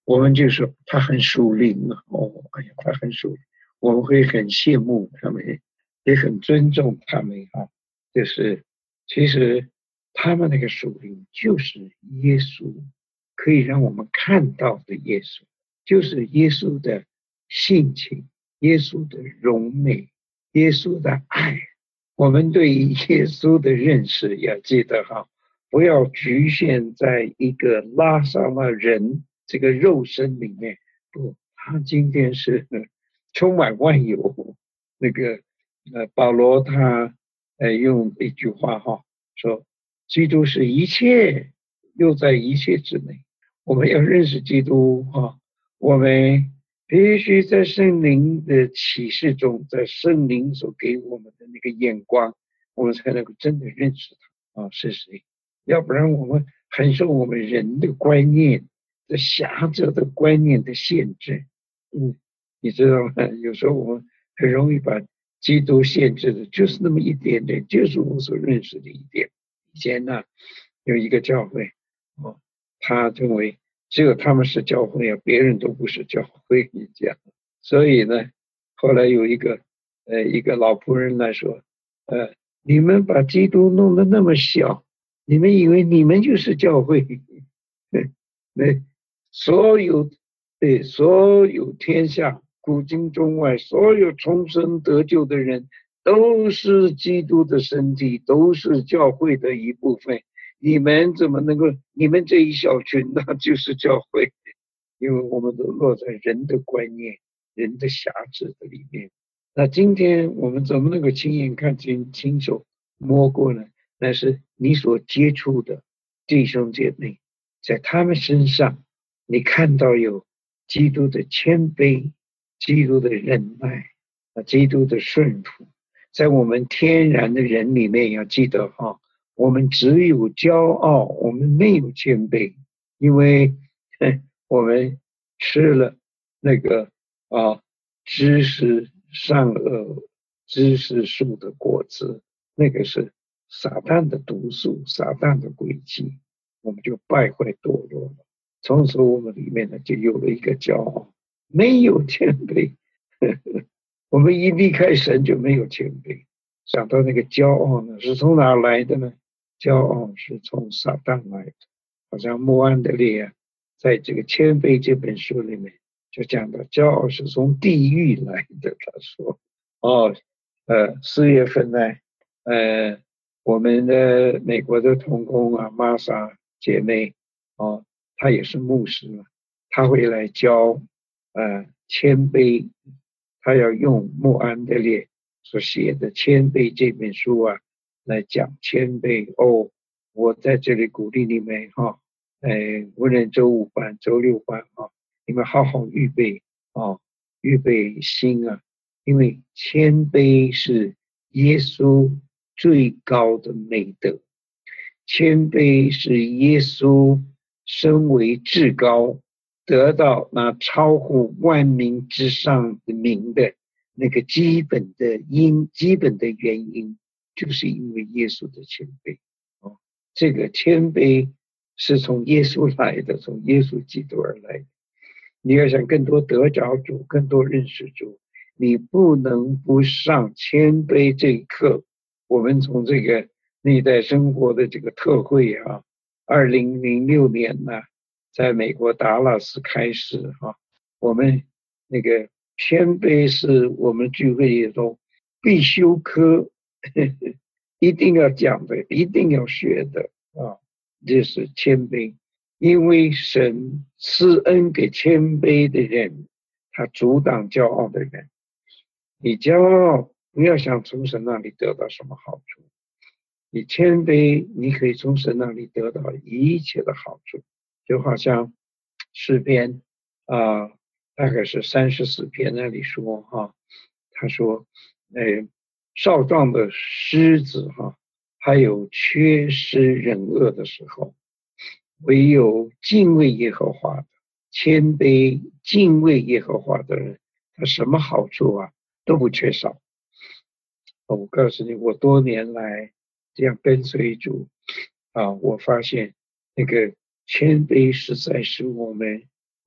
我们就说他很属灵啊，哦，哎呀，他很属灵，我们会很羡慕他们，也很尊重他们啊。就是其实他们那个属灵就是耶稣，可以让我们看到的耶稣，就是耶稣的性情，耶稣的荣美，耶稣的爱。我们对耶稣的认识要记得哈，不要局限在一个拉萨那人这个肉身里面。不，他今天是充满万有。那个呃，保罗他呃用一句话哈说，基督是一切，又在一切之内。我们要认识基督哈，我们必须在圣灵的启示中，在圣灵所给我们的那个眼光，我们才能够真的认识他啊是谁。要不然我们很受我们人的观念的狭窄的观念的限制。嗯，你知道吗？有时候我们很容易把基督限制的就是那么一点点，就是我所认识的一点。以前呢，有一个教会哦，他认为只有他们是教会啊，别人都不是教会，你讲。所以呢，后来有一个呃一个老仆人来说，呃，你们把基督弄得那么小，你们以为你们就是教会？那所有对所有天下古今中外所有重生得救的人，都是基督的身体，都是教会的一部分。你们怎么能够？你们这一小群那就是教会，因为我们都落在人的观念、人的辖制的里面。那今天我们怎么能够亲眼看见、亲手摸过呢？那是你所接触的弟兄姐妹，在他们身上，你看到有基督的谦卑、基督的忍耐、基督的顺服。在我们天然的人里面，要记得哈，我们只有骄傲，我们没有谦卑，因为我们吃了那个啊知识善恶知识树的果子，那个是撒旦的毒素，撒旦的诡计，我们就败坏堕落了。从此我们里面呢就有了一个骄傲，没有谦卑。我们一离开神就没有谦卑。想到那个骄傲呢，是从哪来的呢？骄傲是从撒旦来的。好像穆安德烈啊，在这个谦卑这本书里面就讲到，骄傲是从地狱来的。他说，哦，呃，四月份呢，呃，我们的美国的同工啊，玛莎姐妹，哦，她也是牧师嘛，她会来教呃谦卑。他要用穆安德烈所写的《谦卑》这本书啊，来讲谦卑。哦，我在这里鼓励你们哈，呃，无论周五班、周六班啊，你们好好预备啊，预备心啊，因为谦卑是耶稣最高的美德，谦卑是耶稣身为至高，得到那超乎万民之上的名的那个基本的因，基本的原因，就是因为耶稣的谦卑。哦，这个谦卑是从耶稣来的，从耶稣基督而来的。你要想更多得着主，更多认识主，你不能不上谦卑这一课。我们从这个历代生活的这个特会啊，二零零六年呢，在美国达拉斯开始哈、啊，我们那个谦卑是我们聚会里头必修课，呵呵，一定要讲的，一定要学的啊，这是谦卑。因为神施恩给谦卑的人，他阻挡骄傲的人。你骄傲，不要想从神那里得到什么好处。你谦卑，你可以从神那里得到一切的好处。就好像诗篇啊、呃，大概是三十四篇那里说哈、啊，他说，呃，少壮的狮子哈、啊，还有缺失忍恶的时候，唯有敬畏耶和华的、谦卑敬畏耶和华的人，他什么好处啊都不缺少。我告诉你，我多年来这样跟随主啊，我发现那个谦卑实在是我们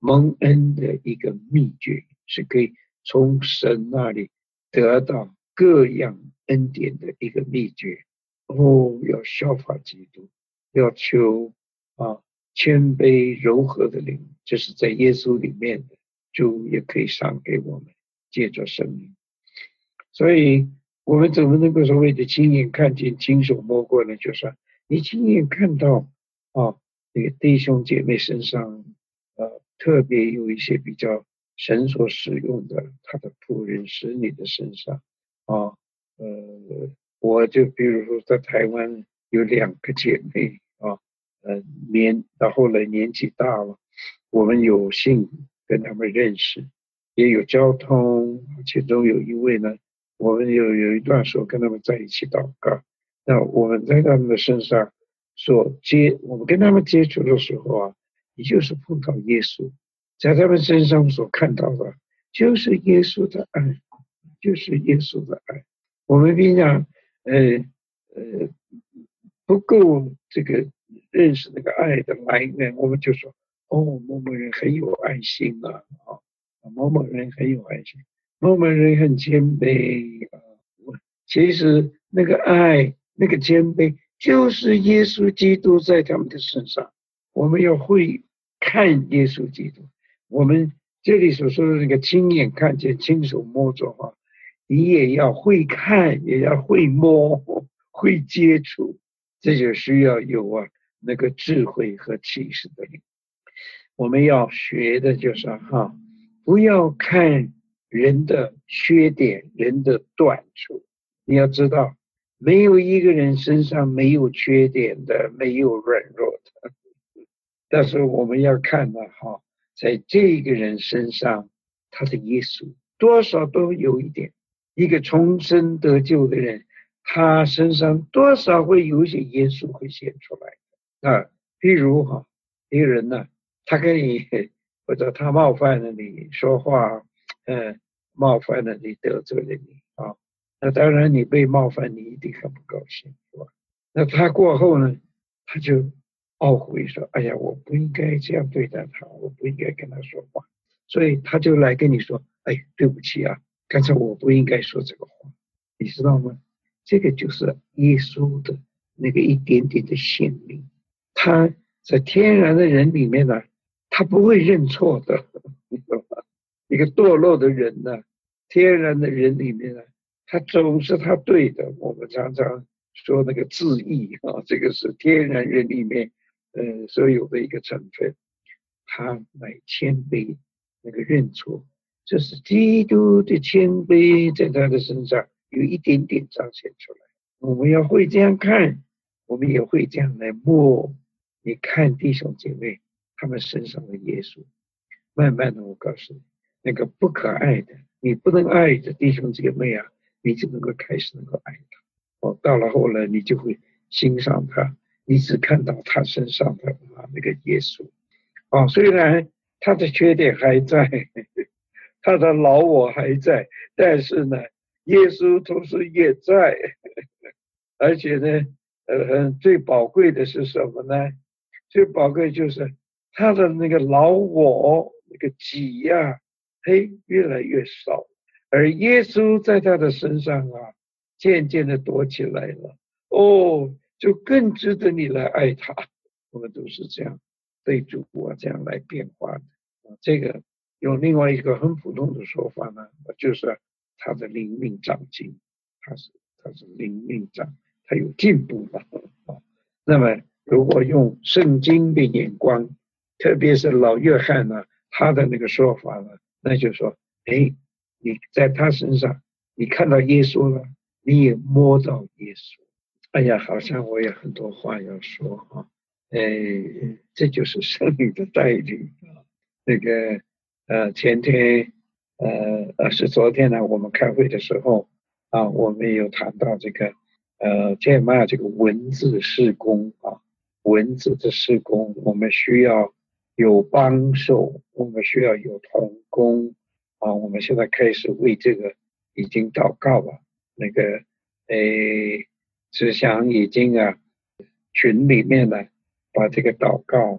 蒙恩的一个秘诀，是可以从神那里得到各样恩典的一个秘诀。哦，要效法基督，要求啊谦卑柔和的灵，这是在耶稣里面的，主也可以赏给我们，借着生命。所以我们怎么能够所谓的亲眼看见亲手摸过呢？就是你亲眼看到啊那个弟兄姐妹身上呃特别有一些比较神所使用的他的仆人使你的身上啊呃我就比如说在台湾有两个姐妹啊呃年到后来年纪大了，我们有幸跟他们认识，也有交通，其中有一位呢，我们有有一段时候跟他们在一起祷告，那我们在他们的身上所接，我们跟他们接触的时候啊，也就是碰到耶稣，在他们身上所看到的，就是耶稣的爱，就是耶稣的爱。我们平常呃呃不够这个认识那个爱的来源，我们就说哦，某某人很有爱心啊，啊，某某人很有爱心，某某人很谦卑啊。其实那个爱，那个谦卑，就是耶稣基督在他们的身上。我们要会看耶稣基督。我们这里所说的那个亲眼看见、亲手摸着啊，你也要会看，也要会摸，会接触，这就需要有啊那个智慧和启示的灵。我们要学的就是哈，不要看人的缺点、人的短处。你要知道，没有一个人身上没有缺点的，没有软弱的。但是我们要看的哈，在这个人身上，他的耶稣多少都有一点。一个重生得救的人，他身上多少会有一些耶稣会显出来啊。譬如哈，一个人呢，他跟你或者他冒犯了你，说话，嗯，冒犯了你，得罪了你啊。那当然你被冒犯，你一定很不高兴，是吧？那他过后呢，他就懊悔说：“哎呀，我不应该这样对待他，我不应该跟他说话。”所以他就来跟你说：“哎，对不起啊，刚才我不应该说这个话。”你知道吗？这个就是耶稣的那个一点点的显明。他在天然的人里面呢，他不会认错的，你懂吗？一个堕落的人呢，天然的人里面呢，他总是他对的。我们常常说那个自义啊，这个是天然人里面呃所有的一个成分。他乃谦卑，那个认错，这是基督的谦卑在他的身上有一点点彰显出来。我们要会这样看，我们也会这样来摸。你看弟兄姐妹他们身上的耶稣，慢慢的我告诉你，那个不可爱的，你不能爱的弟兄姐妹啊，你就能够开始能够爱他。哦，到了后来你就会欣赏他，你只看到他身上的啊那个耶稣。哦，虽然他的缺点还在，他的老我还在，但是呢，耶稣同时也在。而且呢，呃，最宝贵的是什么呢？最宝贵就是他的那个老我那个己呀、啊，嘿，越来越少，而耶稣在他的身上啊，渐渐的躲起来了。哦，就更值得你来爱他。我们都是这样对主啊，这样来变化的。这个用另外一个很普通的说法呢，就是他的灵命长进，他是他是灵命长。他有进步了。那么如果用圣经的眼光，特别是老约翰呢，他的那个说法呢，那就说，哎，你在他身上你看到耶稣了，你也摸到耶稣。哎呀，好像我有很多话要说啊。哎，这就是圣灵的带领啊。那个呃前天呃呃是昨天呢，我们开会的时候啊，我们有谈到这个呃，这嘛这个文字施工啊，文字的施工，我们需要有帮手，我们需要有同工啊。我们现在开始为这个已经祷告了。那个诶，志祥已经啊群里面呢把这个祷告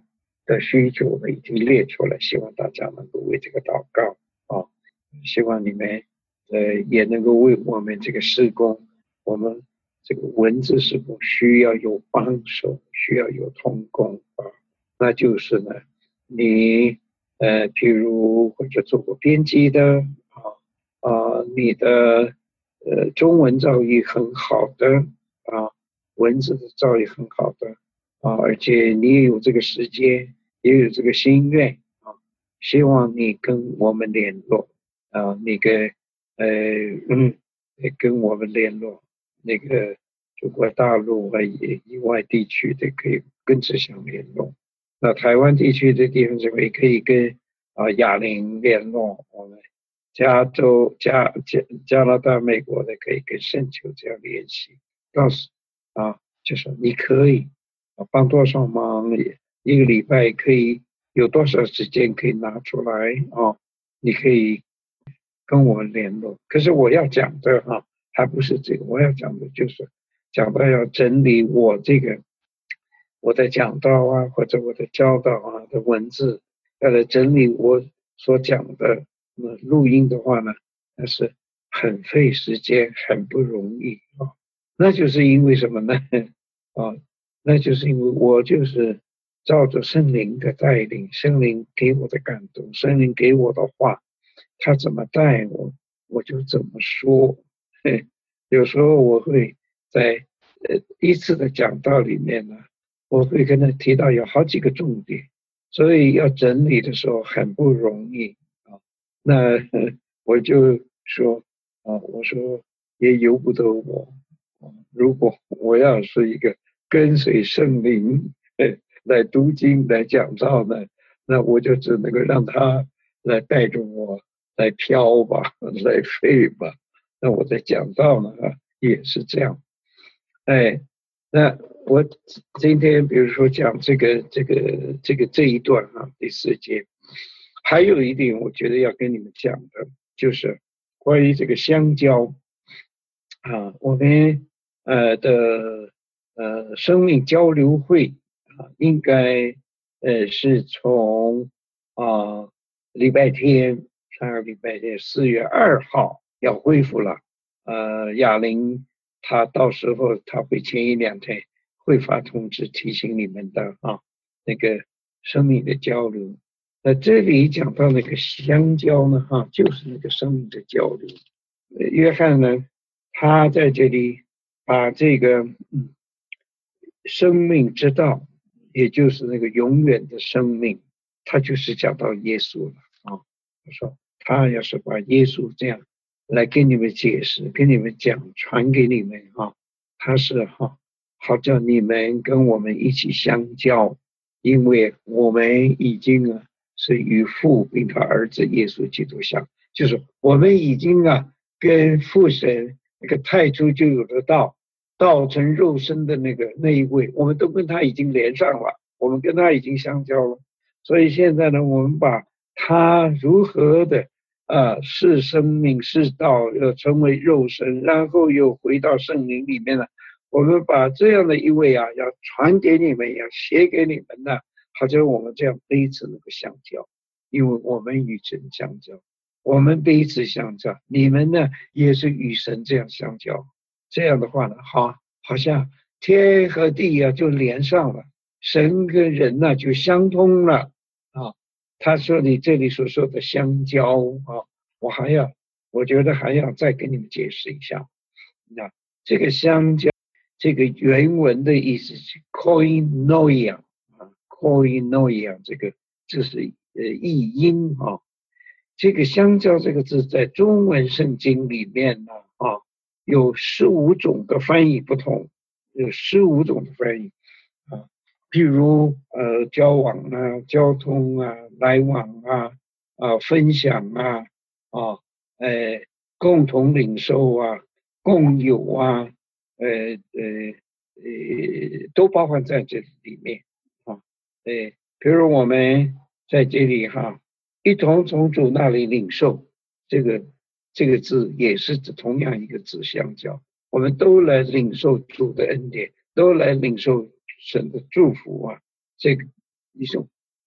的需求我们已经列出来，希望大家能够为这个祷告啊，希望你们呃也能够为我们这个事工，我们这个文字事工需要有帮手，需要有同工啊，那就是呢，你呃譬如或者做过编辑的啊啊，你的呃中文造诣很好的啊，文字的造诣很好的啊，而且你也有这个时间，也有这个心愿啊，希望你跟我们联络啊，那个呃嗯，跟我们联络，那个中国大陆和以以外地区的可以跟志祥联络，那台湾地区的地方这边可以跟啊哑铃联络，我们加州加加加拿大、美国的可以跟圣球这样联系，告诉啊，就说你可以啊帮多少忙，一个礼拜可以有多少时间可以拿出来啊，你可以跟我们联络。可是我要讲的哈、啊，还不是这个，我要讲的就是讲到要整理我这个我的讲道啊，或者我的教导啊的文字，要来整理我所讲的那录音的话呢，那是很费时间，很不容易啊。那就是因为什么呢？啊，那就是因为我就是照着圣灵的带领，圣灵给我的感动，圣灵给我的话，他怎么带我，我就怎么说。嘿，有时候我会在呃一次的讲道里面呢，我会跟他提到有好几个重点，所以要整理的时候很不容易啊。那我就说啊，我说也由不得我。如果我要是一个跟随圣灵来读经来讲道呢，那我就只能够让他来带着我来飘吧，来飞吧。那我在讲道呢也是这样。哎，那我今天比如说讲这个这个这个这一段啊，第四节，还有一点我觉得要跟你们讲的，就是关于这个香蕉啊，我们呃的呃生命交流会啊，应该呃是从啊礼拜天上个礼拜天四月二号要恢复了，呃哑铃他到时候他会前一两天会发通知提醒你们的啊，那个生命的交流。那这里讲到那个香蕉呢哈，就是那个生命的交流。呃约翰呢，他在这里把这个嗯生命之道，也就是那个永远的生命，他就是讲到耶稣了啊。他说他要是把耶稣这样来跟你们解释，跟你们讲，传给你们啊，他是哈，好叫你们跟我们一起相交，因为我们已经啊是与父并他儿子耶稣基督相，就是我们已经啊跟父神那个太初就有的道，道成肉身的那个那一位，我们都跟他已经连上了，我们跟他已经相交了。所以现在呢，我们把他如何的啊是生命是道，要成为肉身，然后又回到圣灵里面了。我们把这样的一位啊，要传给你们，要写给你们呢，好像我们这样彼此能够相交，因为我们与神相交，我们彼此相交，你们呢也是与神这样相交。这样的话呢，好，好像天和地啊就连上了，神跟人呢、啊、就相通了啊。他说你这里所说的相交啊，我还要，我觉得还要再跟你们解释一下。那这个相交，这个原文的意思是 koinonia 啊 ，koinonia 这个这是呃译音啊。这个相交这个字在中文圣经里面呢啊，有十五种的翻译不同，有十五种的翻译啊，譬如呃交往啊、交通啊、来往啊、啊分享啊、啊呃共同领受啊、共有啊，呃呃呃都包含在这里面啊。呃，比如我们在这里哈，一同从主那里领受，这个这个字也是指同样一个字相交，我们都来领受主的恩典，都来领受神的祝福啊。这个一种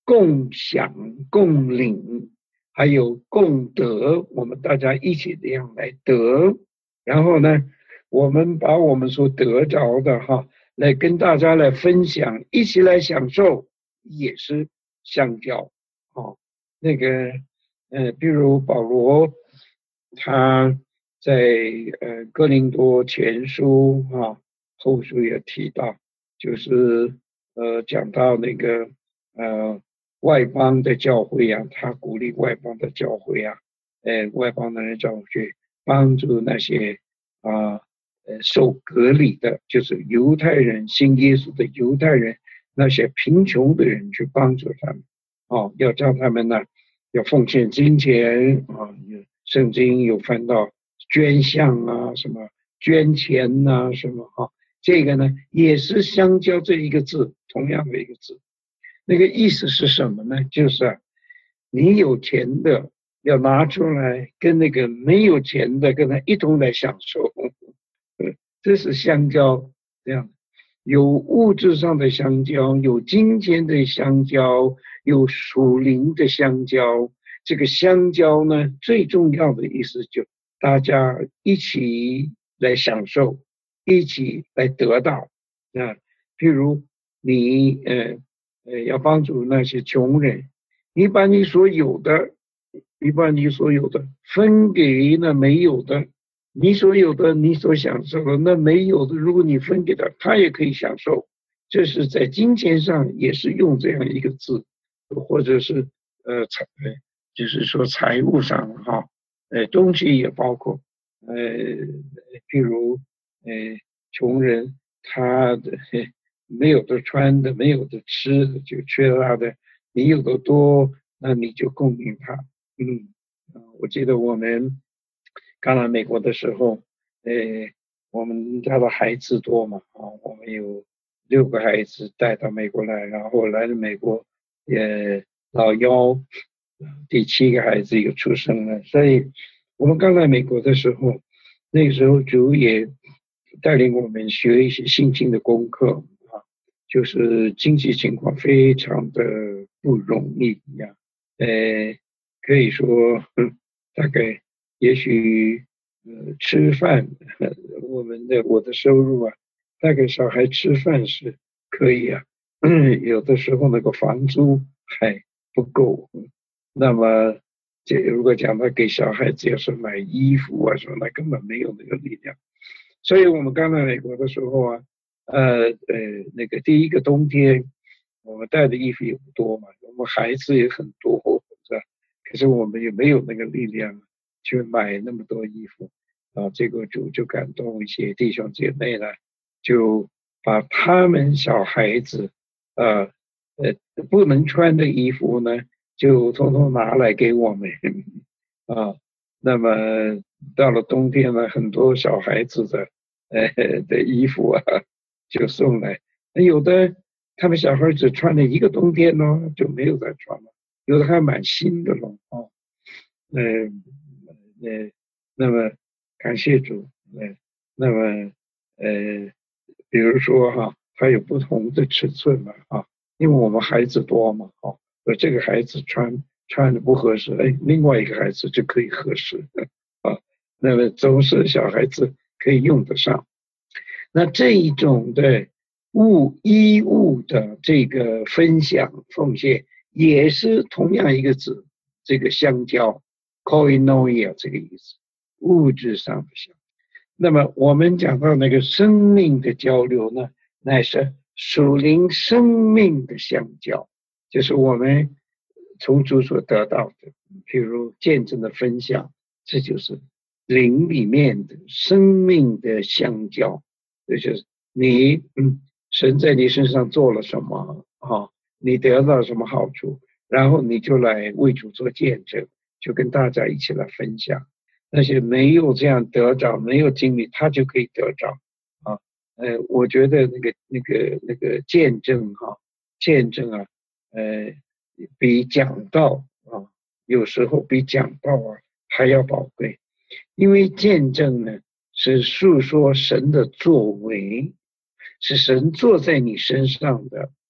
共享、共领，还有共得，我们大家一起这样来得。然后呢，我们把我们所得着的哈，来跟大家来分享，一起来享受，也是相交。哦，那个呃，比如保罗他在呃哥林多前书啊后书也提到，就是呃讲到那个呃外邦的教会啊，他鼓励外邦的教会啊，呃外邦的人教会去帮助那些啊呃受隔离的，就是犹太人信耶稣的犹太人，那些贫穷的人去帮助他们。哦，要叫他们呢要奉献金钱啊，圣经有翻到捐项啊，什么捐钱啊，什么啊，这个呢也是相交这一个字，同样的一个字。那个意思是什么呢？就是啊，你有钱的要拿出来跟那个没有钱的跟他一同来享受，这是相交这样的。有物质上的相交，有金钱的相交，有属灵的相交。这个相交呢，最重要的意思就大家一起来享受，一起来得到啊。譬如你呃呃要帮助那些穷人，你把你所有的，你把你所有的分给那没有的。你所有的，你所享受的，那没有的，如果你分给他，他也可以享受。这是在金钱上也是用这样一个字，或者是呃财，就是说财务上哈，呃东西也包括，呃譬如呃穷人他的没有的穿的，没有的吃的，就缺他的，你有的多，那你就供应他。嗯，我记得我们刚来美国的时候，呃，我们家的孩子多嘛，啊，我们有六个孩子带到美国来，然后来了美国也老幺，第七个孩子也出生了，所以我们刚来美国的时候，那个时候主也带领我们学一些信经的功课啊，就是经济情况非常的不容易呀，呃，可以说，嗯，大概也许呃吃饭，呃我们的我的收入啊，大概小孩吃饭是可以啊，嗯，有的时候那个房租还不够，那么这如果讲到给小孩子要是买衣服啊什么，那根本没有那个力量。所以我们刚来美国的时候啊，呃呃，那个第一个冬天，我们带的衣服也不多嘛，我们孩子也很多，是吧？可是我们也没有那个力量去买那么多衣服啊。这个主就感动一些弟兄姐妹呢，就把他们小孩子呃呃不能穿的衣服呢，就统统拿来给我们啊。那么到了冬天呢，很多小孩子的呃的衣服啊就送来，有的他们小孩子穿了一个冬天呢就没有再穿了，有的还蛮新的了啊。呃呃，那么感谢主，呃，那么呃，比如说哈，它有不同的尺寸嘛啊，因为我们孩子多嘛啊，而这个孩子穿穿的不合适，哎，另外一个孩子就可以合适啊，那么总是小孩子可以用得上。那这一种的物衣物的这个分享奉献，也是同样一个字，这个相交 koinonia 这个意思，物质上的相。那么我们讲到那个生命的交流呢，乃是属灵生命的相交，就是我们从主所得到的，譬如见证的分享，这就是灵里面的生命的相交。这就是你，嗯，神在你身上做了什么啊？你得到什么好处？然后你就来为主做见证，就跟大家一起来分享。那些没有这样得着、没有经历，他就可以得着啊。呃，我觉得那个、那个、那个见证哈、啊，见证啊，呃，比讲道啊，有时候比讲道啊还要宝贵，因为见证呢。是述说神的作为，是神坐在你身上的，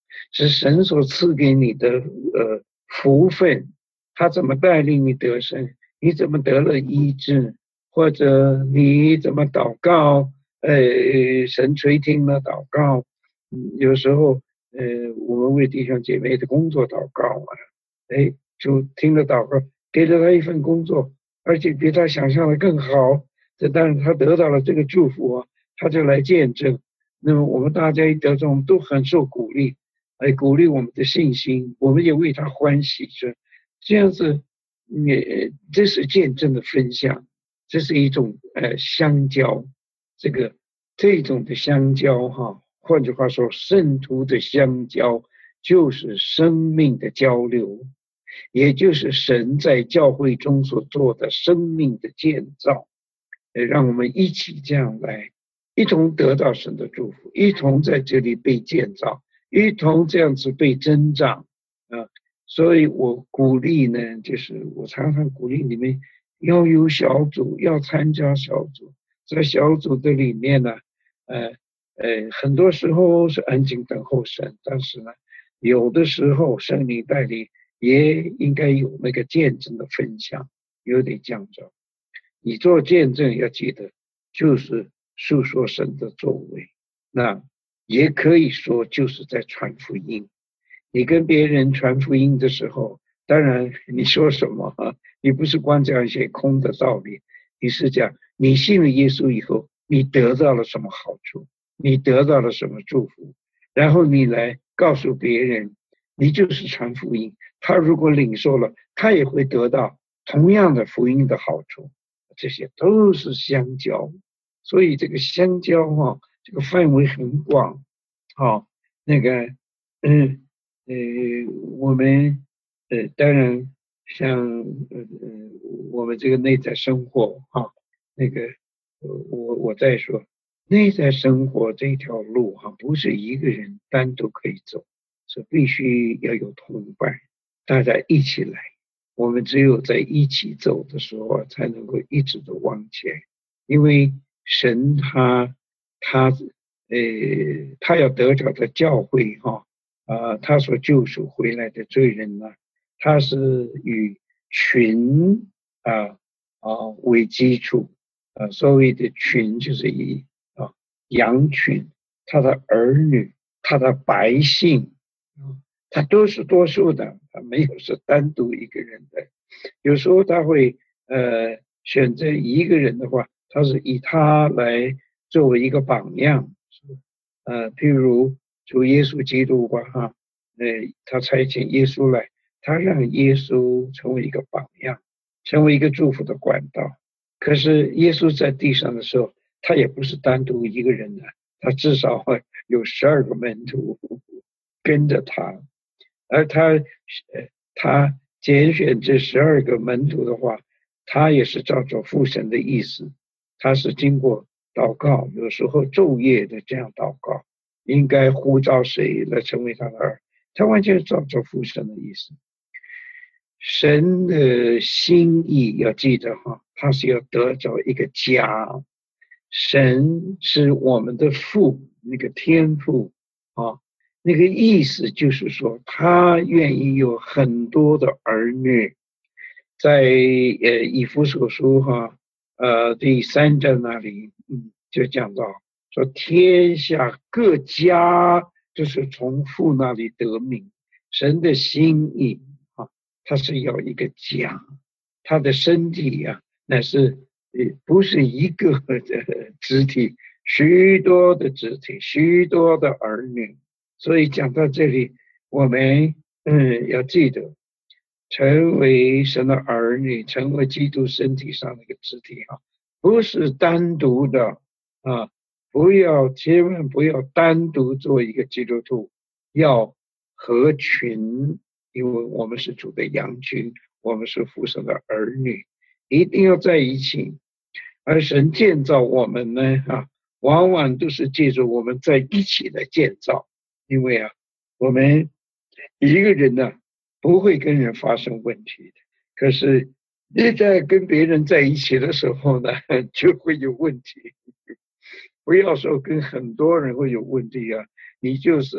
是神所赐给你的呃福分。他怎么带领你得胜？你怎么得了医治？或者你怎么祷告？呃，神垂听了祷告。嗯，有时候呃，我们为弟兄姐妹的工作祷告啊，哎，就听了祷告，给了他一份工作，而且比他想象的更好。这当然他得到了这个祝福啊，他就来见证。那么我们大家一得着，我们都很受鼓励，来鼓励我们的信心，我们也为他欢喜着。这样子，也这是见证的分享，这是一种呃相交，这个这种的相交哈，换句话说，圣徒的相交就是生命的交流，也就是神在教会中所做的生命的建造。呃，让我们一起这样来，一同得到神的祝福，一同在这里被建造，一同这样子被增长啊。所以我鼓励呢，就是我常常鼓励你们要有小组，要参加小组。在小组的里面呢，呃呃，很多时候是安静等候神，但是呢，有的时候圣灵带领也应该有那个见证的分享，有点这样子。你做见证要记得，就是诉说神的作为，那也可以说就是在传福音。你跟别人传福音的时候，当然你说什么啊？你不是光讲一些空的道理，你是讲你信了耶稣以后，你得到了什么好处，你得到了什么祝福，然后你来告诉别人，你就是传福音。他如果领受了，他也会得到同样的福音的好处。这些都是相交，所以这个相交哈、啊，这个范围很广。好、哦，那个嗯呃，我们呃当然像呃呃我们这个内在生活哈、啊，那个我我再说内在生活这条路哈、啊，不是一个人单独可以走，是必须要有同伴，大家一起来。我们只有在一起走的时候，才能够一直的往前。因为神他他呃他要得着的教会哈啊、呃，他所救赎回来的罪人呢，他是以群啊啊为基础啊，所谓的群就是以啊羊群，他的儿女，他的百姓。他都是多数的，他没有是单独一个人的。有时候他会呃选择一个人的话，他是以他来作为一个榜样，呃，譬如主耶稣基督吧，哈，呃，他差遣耶稣来，他让耶稣成为一个榜样，成为一个祝福的管道。可是耶稣在地上的时候，他也不是单独一个人的，他至少会有十二个门徒跟着他。而他他拣选这十二个门徒的话，他也是照着父神的意思，他是经过祷告，有时候昼夜的这样祷告，应该呼召谁来成为他的儿，他完全照着父神的意思。神的心意要记得哈，他是要得着一个家，神是我们的父，那个天父啊。那个意思就是说，他愿意有很多的儿女，在呃以弗所书哈呃第三章那里，嗯，就讲到说天下各家就是从父那里得名，神的心意啊，他是要一个家，他的身体呀、啊，那是呃不是一个的肢体，许多的肢体，许多的儿女。所以讲到这里，我们嗯要记得，成为神的儿女，成为基督身体上的一个肢体啊，不是单独的啊，不要千万不要单独做一个基督徒，要合群，因为我们是主的羊群，我们是父神的儿女，一定要在一起。而神建造我们呢啊，往往都是借着我们在一起的建造。因为啊，我们一个人呢、啊、不会跟人发生问题的，可是一旦跟别人在一起的时候呢，就会有问题。不要说跟很多人会有问题啊，你就是啊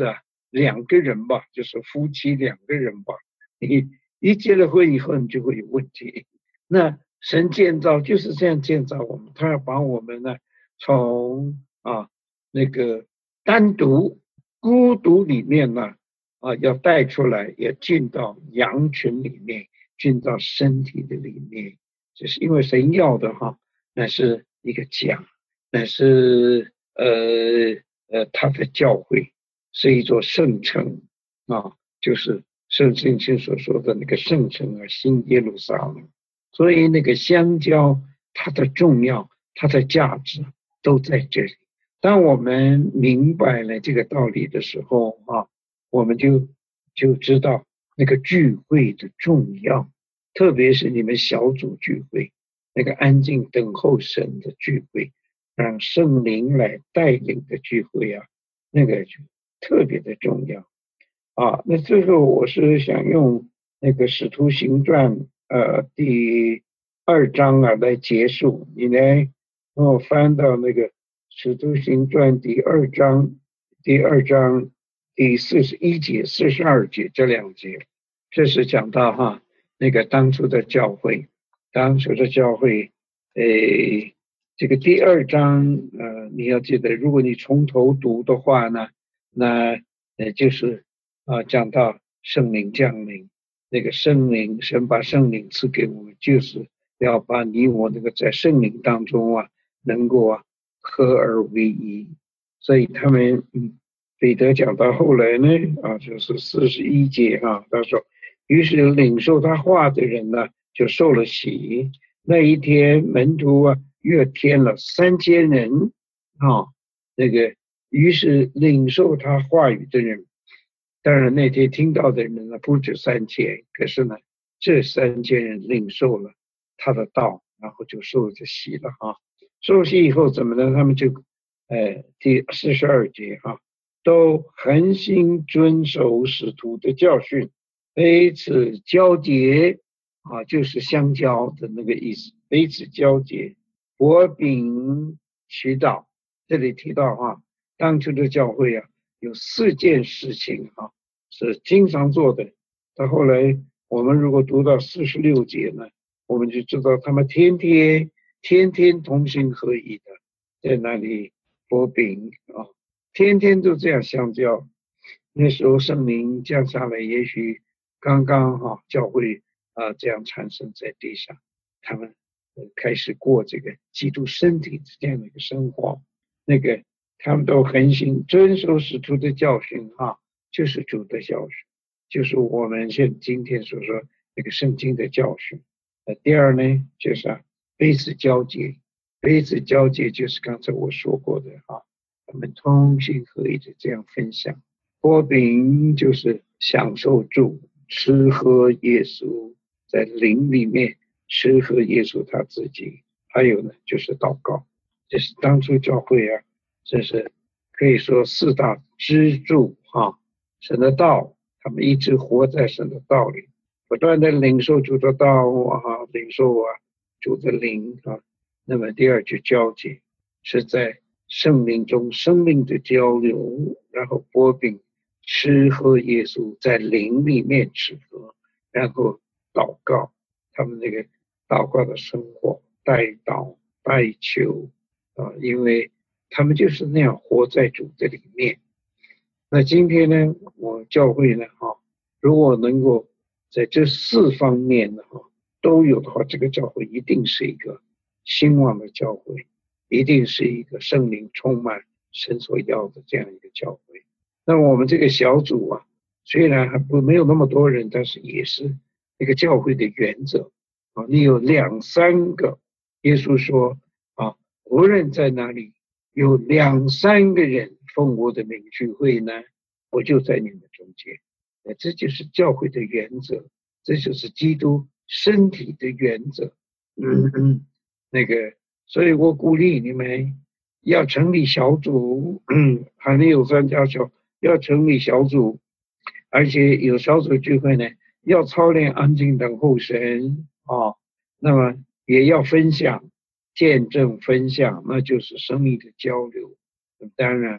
两个人吧，就是夫妻两个人吧，你一结了婚以后，你就会有问题。那神建造就是这样建造我们，他要把我们呢从啊那个单独孤独里面呢啊要带出来，也进到羊群里面，进到身体的里面，就是因为神要的哈，那是一个家，那是呃呃他的教会是一座圣城啊，就是圣经经所说的那个圣城啊，新耶路撒冷。所以那个香蕉它的重要，它的价值都在这里。当我们明白了这个道理的时候啊，我们就就知道那个聚会的重要，特别是你们小组聚会，那个安静等候神的聚会，让圣灵来带领的聚会啊，那个就特别的重要啊。那最后我是想用那个使徒行传呃第二章啊来结束，你来帮我翻到那个使徒行传第二章第二章第四十一节四十二节这两节，这是讲到哈那个当初的教会，当初的教会诶这个第二章呃你要记得，如果你从头读的话呢，那呃就是啊讲到圣灵降临，那个圣灵神把圣灵赐给我们，就是要把你我那个在圣灵当中啊能够啊合而为一。所以他们嗯彼得讲到后来呢啊就是四十一节啊，他说于是领受他话的人呢就受了洗，那一天门徒啊约添了三千人啊，那个于是领受他话语的人，当然那天听到的人呢不止三千，可是呢这三千人领受了他的道，然后就受着洗了啊。受洗以后怎么呢？他们就呃第四十二节啊，都恒心遵守使徒的教训，彼此交结啊，就是相交的那个意思，彼此交结，薄饼祈祷。这里提到啊，当初的教会啊有四件事情啊是经常做的，到后来我们如果读到四十六节呢，我们就知道他们天天天天同心合一的在那里薄饼啊，天天都这样相交。那时候圣灵降下来，也许刚刚哈、啊、教会啊这样产生在地上，他们开始过这个基督身体这样的一个生活，那个他们都恒心遵守使徒的教训哈、啊，就是主的教训，就是我们现今天所说那个圣经的教训。呃，第二呢，就是啊彼此交结，彼此交结就是刚才我说过的哈、啊，他们同心合一的这样分享。薄饼就是享受主吃喝耶稣，在灵里面吃喝耶稣他自己。还有呢就是祷告，这是当初教会啊，这是可以说四大支柱啊，神的道，他们一直活在神的道里，不断的领受主的道啊，领受啊主的灵啊。那么第二就交接，是在圣灵中生命的交流，然后薄饼吃喝耶稣，在灵里面吃喝，然后祷告，他们那个祷告的生活，代祷代求啊，因为他们就是那样活在主的里面。那今天呢，我教会呢哈、啊，如果能够在这四方面呢哈、啊、都有的话，这个教会一定是一个兴旺的教会，一定是一个圣灵充满神所要的这样一个教会。那我们这个小组啊，虽然还不没有那么多人，但是也是那个教会的原则啊。你有两三个，耶稣说啊，无论在哪里有两三个人奉我的名聚会呢，我就在你们中间。那这就是教会的原则，这就是基督身体的原则。嗯嗯，那个，所以我鼓励你们要成立小组，嗯，还没有专家小。要成立小组，而且有小组聚会呢，要操练安静等候神啊。那么也要分享、见证、分享，那就是生命的交流。当然，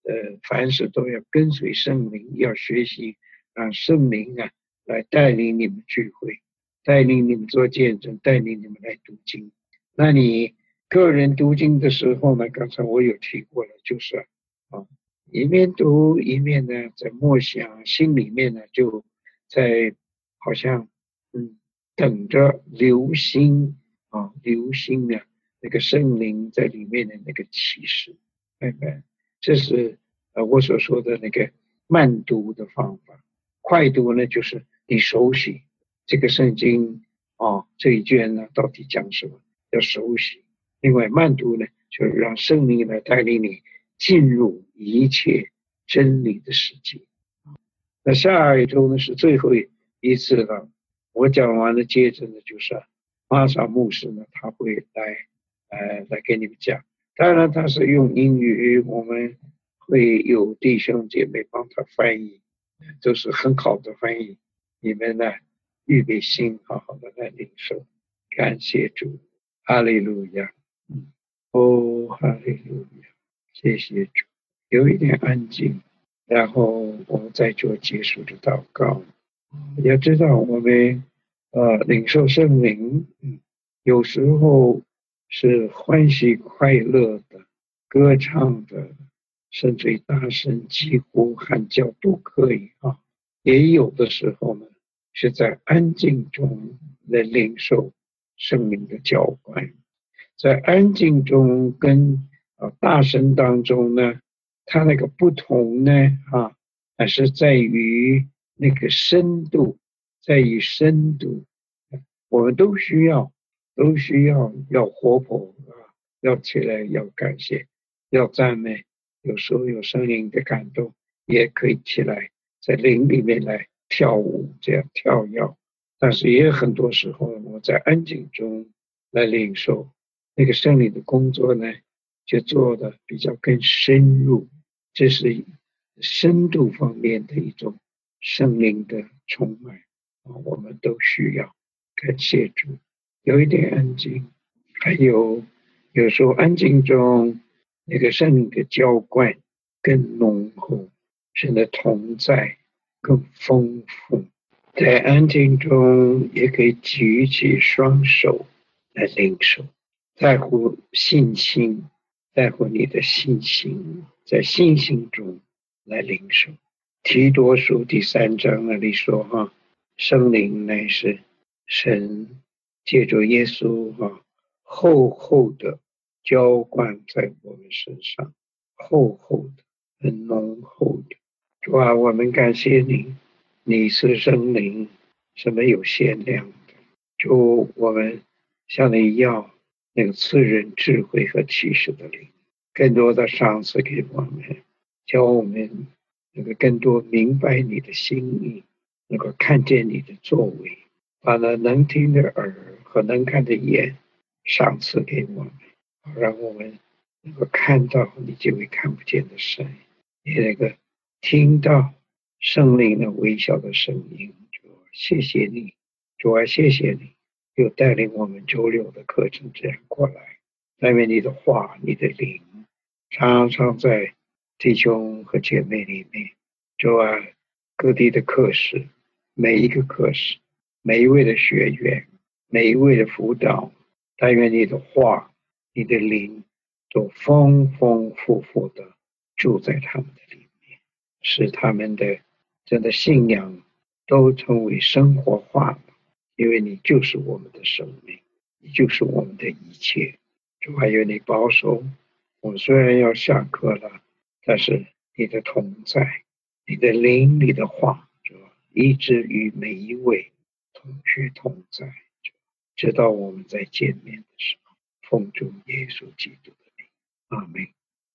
呃，凡事都要跟随圣灵，要学习让圣灵啊来带领你们聚会，带领你们做见证，带领你们来读经。那你个人读经的时候呢，刚才我有提过了，就是啊，一面读一面呢在默想，心里面呢就在好像嗯等着留心啊，留心呢那个圣灵在里面的那个启示，明白？这是呃我所说的那个慢读的方法。快读呢，就是你熟悉这个圣经啊，这一卷呢到底讲什么，要熟悉。另外慢读呢，就是让圣灵来带领你进入一切真理的世界。那下一周呢是最后一次了，我讲完了，接着呢就是玛莎牧师呢他会来呃来给你们讲，当然他是用英语，我们会有弟兄姐妹帮他翻译，都是很好的翻译，你们呢预备心好好的来领受，感谢主，哈利路亚，哦哈利路亚，谢谢主，有一点安静，然后我们再做结束的祷告。要知道我们呃领受圣灵，嗯，有时候是欢喜快乐的，歌唱的，甚至于大声疾呼喊叫都可以啊。也有的时候呢，是在安静中来领受圣灵的浇灌，在安静中跟呃大声当中呢，它那个不同呢啊，还是在于那个深度，在于深度，我们都需要，都需要要活泼啊，要起来，要感谢，要赞美。有时候有圣灵的感动，也可以起来在灵里面来跳舞，这样跳跃。但是也有很多时候，我在安静中来领受那个圣灵的工作呢，就做的比较更深入，这是深度方面的一种圣灵的充满啊，我们都需要。感谢主，有一点安静，还有有时候安静中那个圣灵的浇灌更浓厚，神的同在更丰富。在安静中也可以举起双手来领受，在乎信心，在乎你的信心，在信心中来领受。提多书第三章那里说哈，圣灵乃是神借着耶稣哈厚厚的浇灌在我们身上，厚厚的，很浓厚的。主啊，我们感谢你，你是圣灵，是没有限量的。主，我们向你要那个赐人智慧和启示的灵，更多的赏赐给我们，教我们能够更多明白你的心意，能够看见你的作为，把那能听的耳和能看的眼赏赐给我们，让我们能够看到你就会看不见的神，也能够听到圣灵的微小的声音。主，谢谢你，主啊，谢谢你又带领我们周六的课程这样过来，但愿你的话，你的灵常常在弟兄和姐妹里面。主啊，各地的课室，每一个课室，每一位的学员，每一位的辅导，但愿你的话，你的灵都丰丰富富的住在他们的里面，使他们的真的信仰都成为生活化了，因为你就是我们的生命，你就是我们的一切。主啊，愿你保守我们，虽然要下课了，但是你的同在，你的灵，你的话，主一直与每一位同学同在，直到我们再见面的时候，奉主耶稣基督的名，阿们。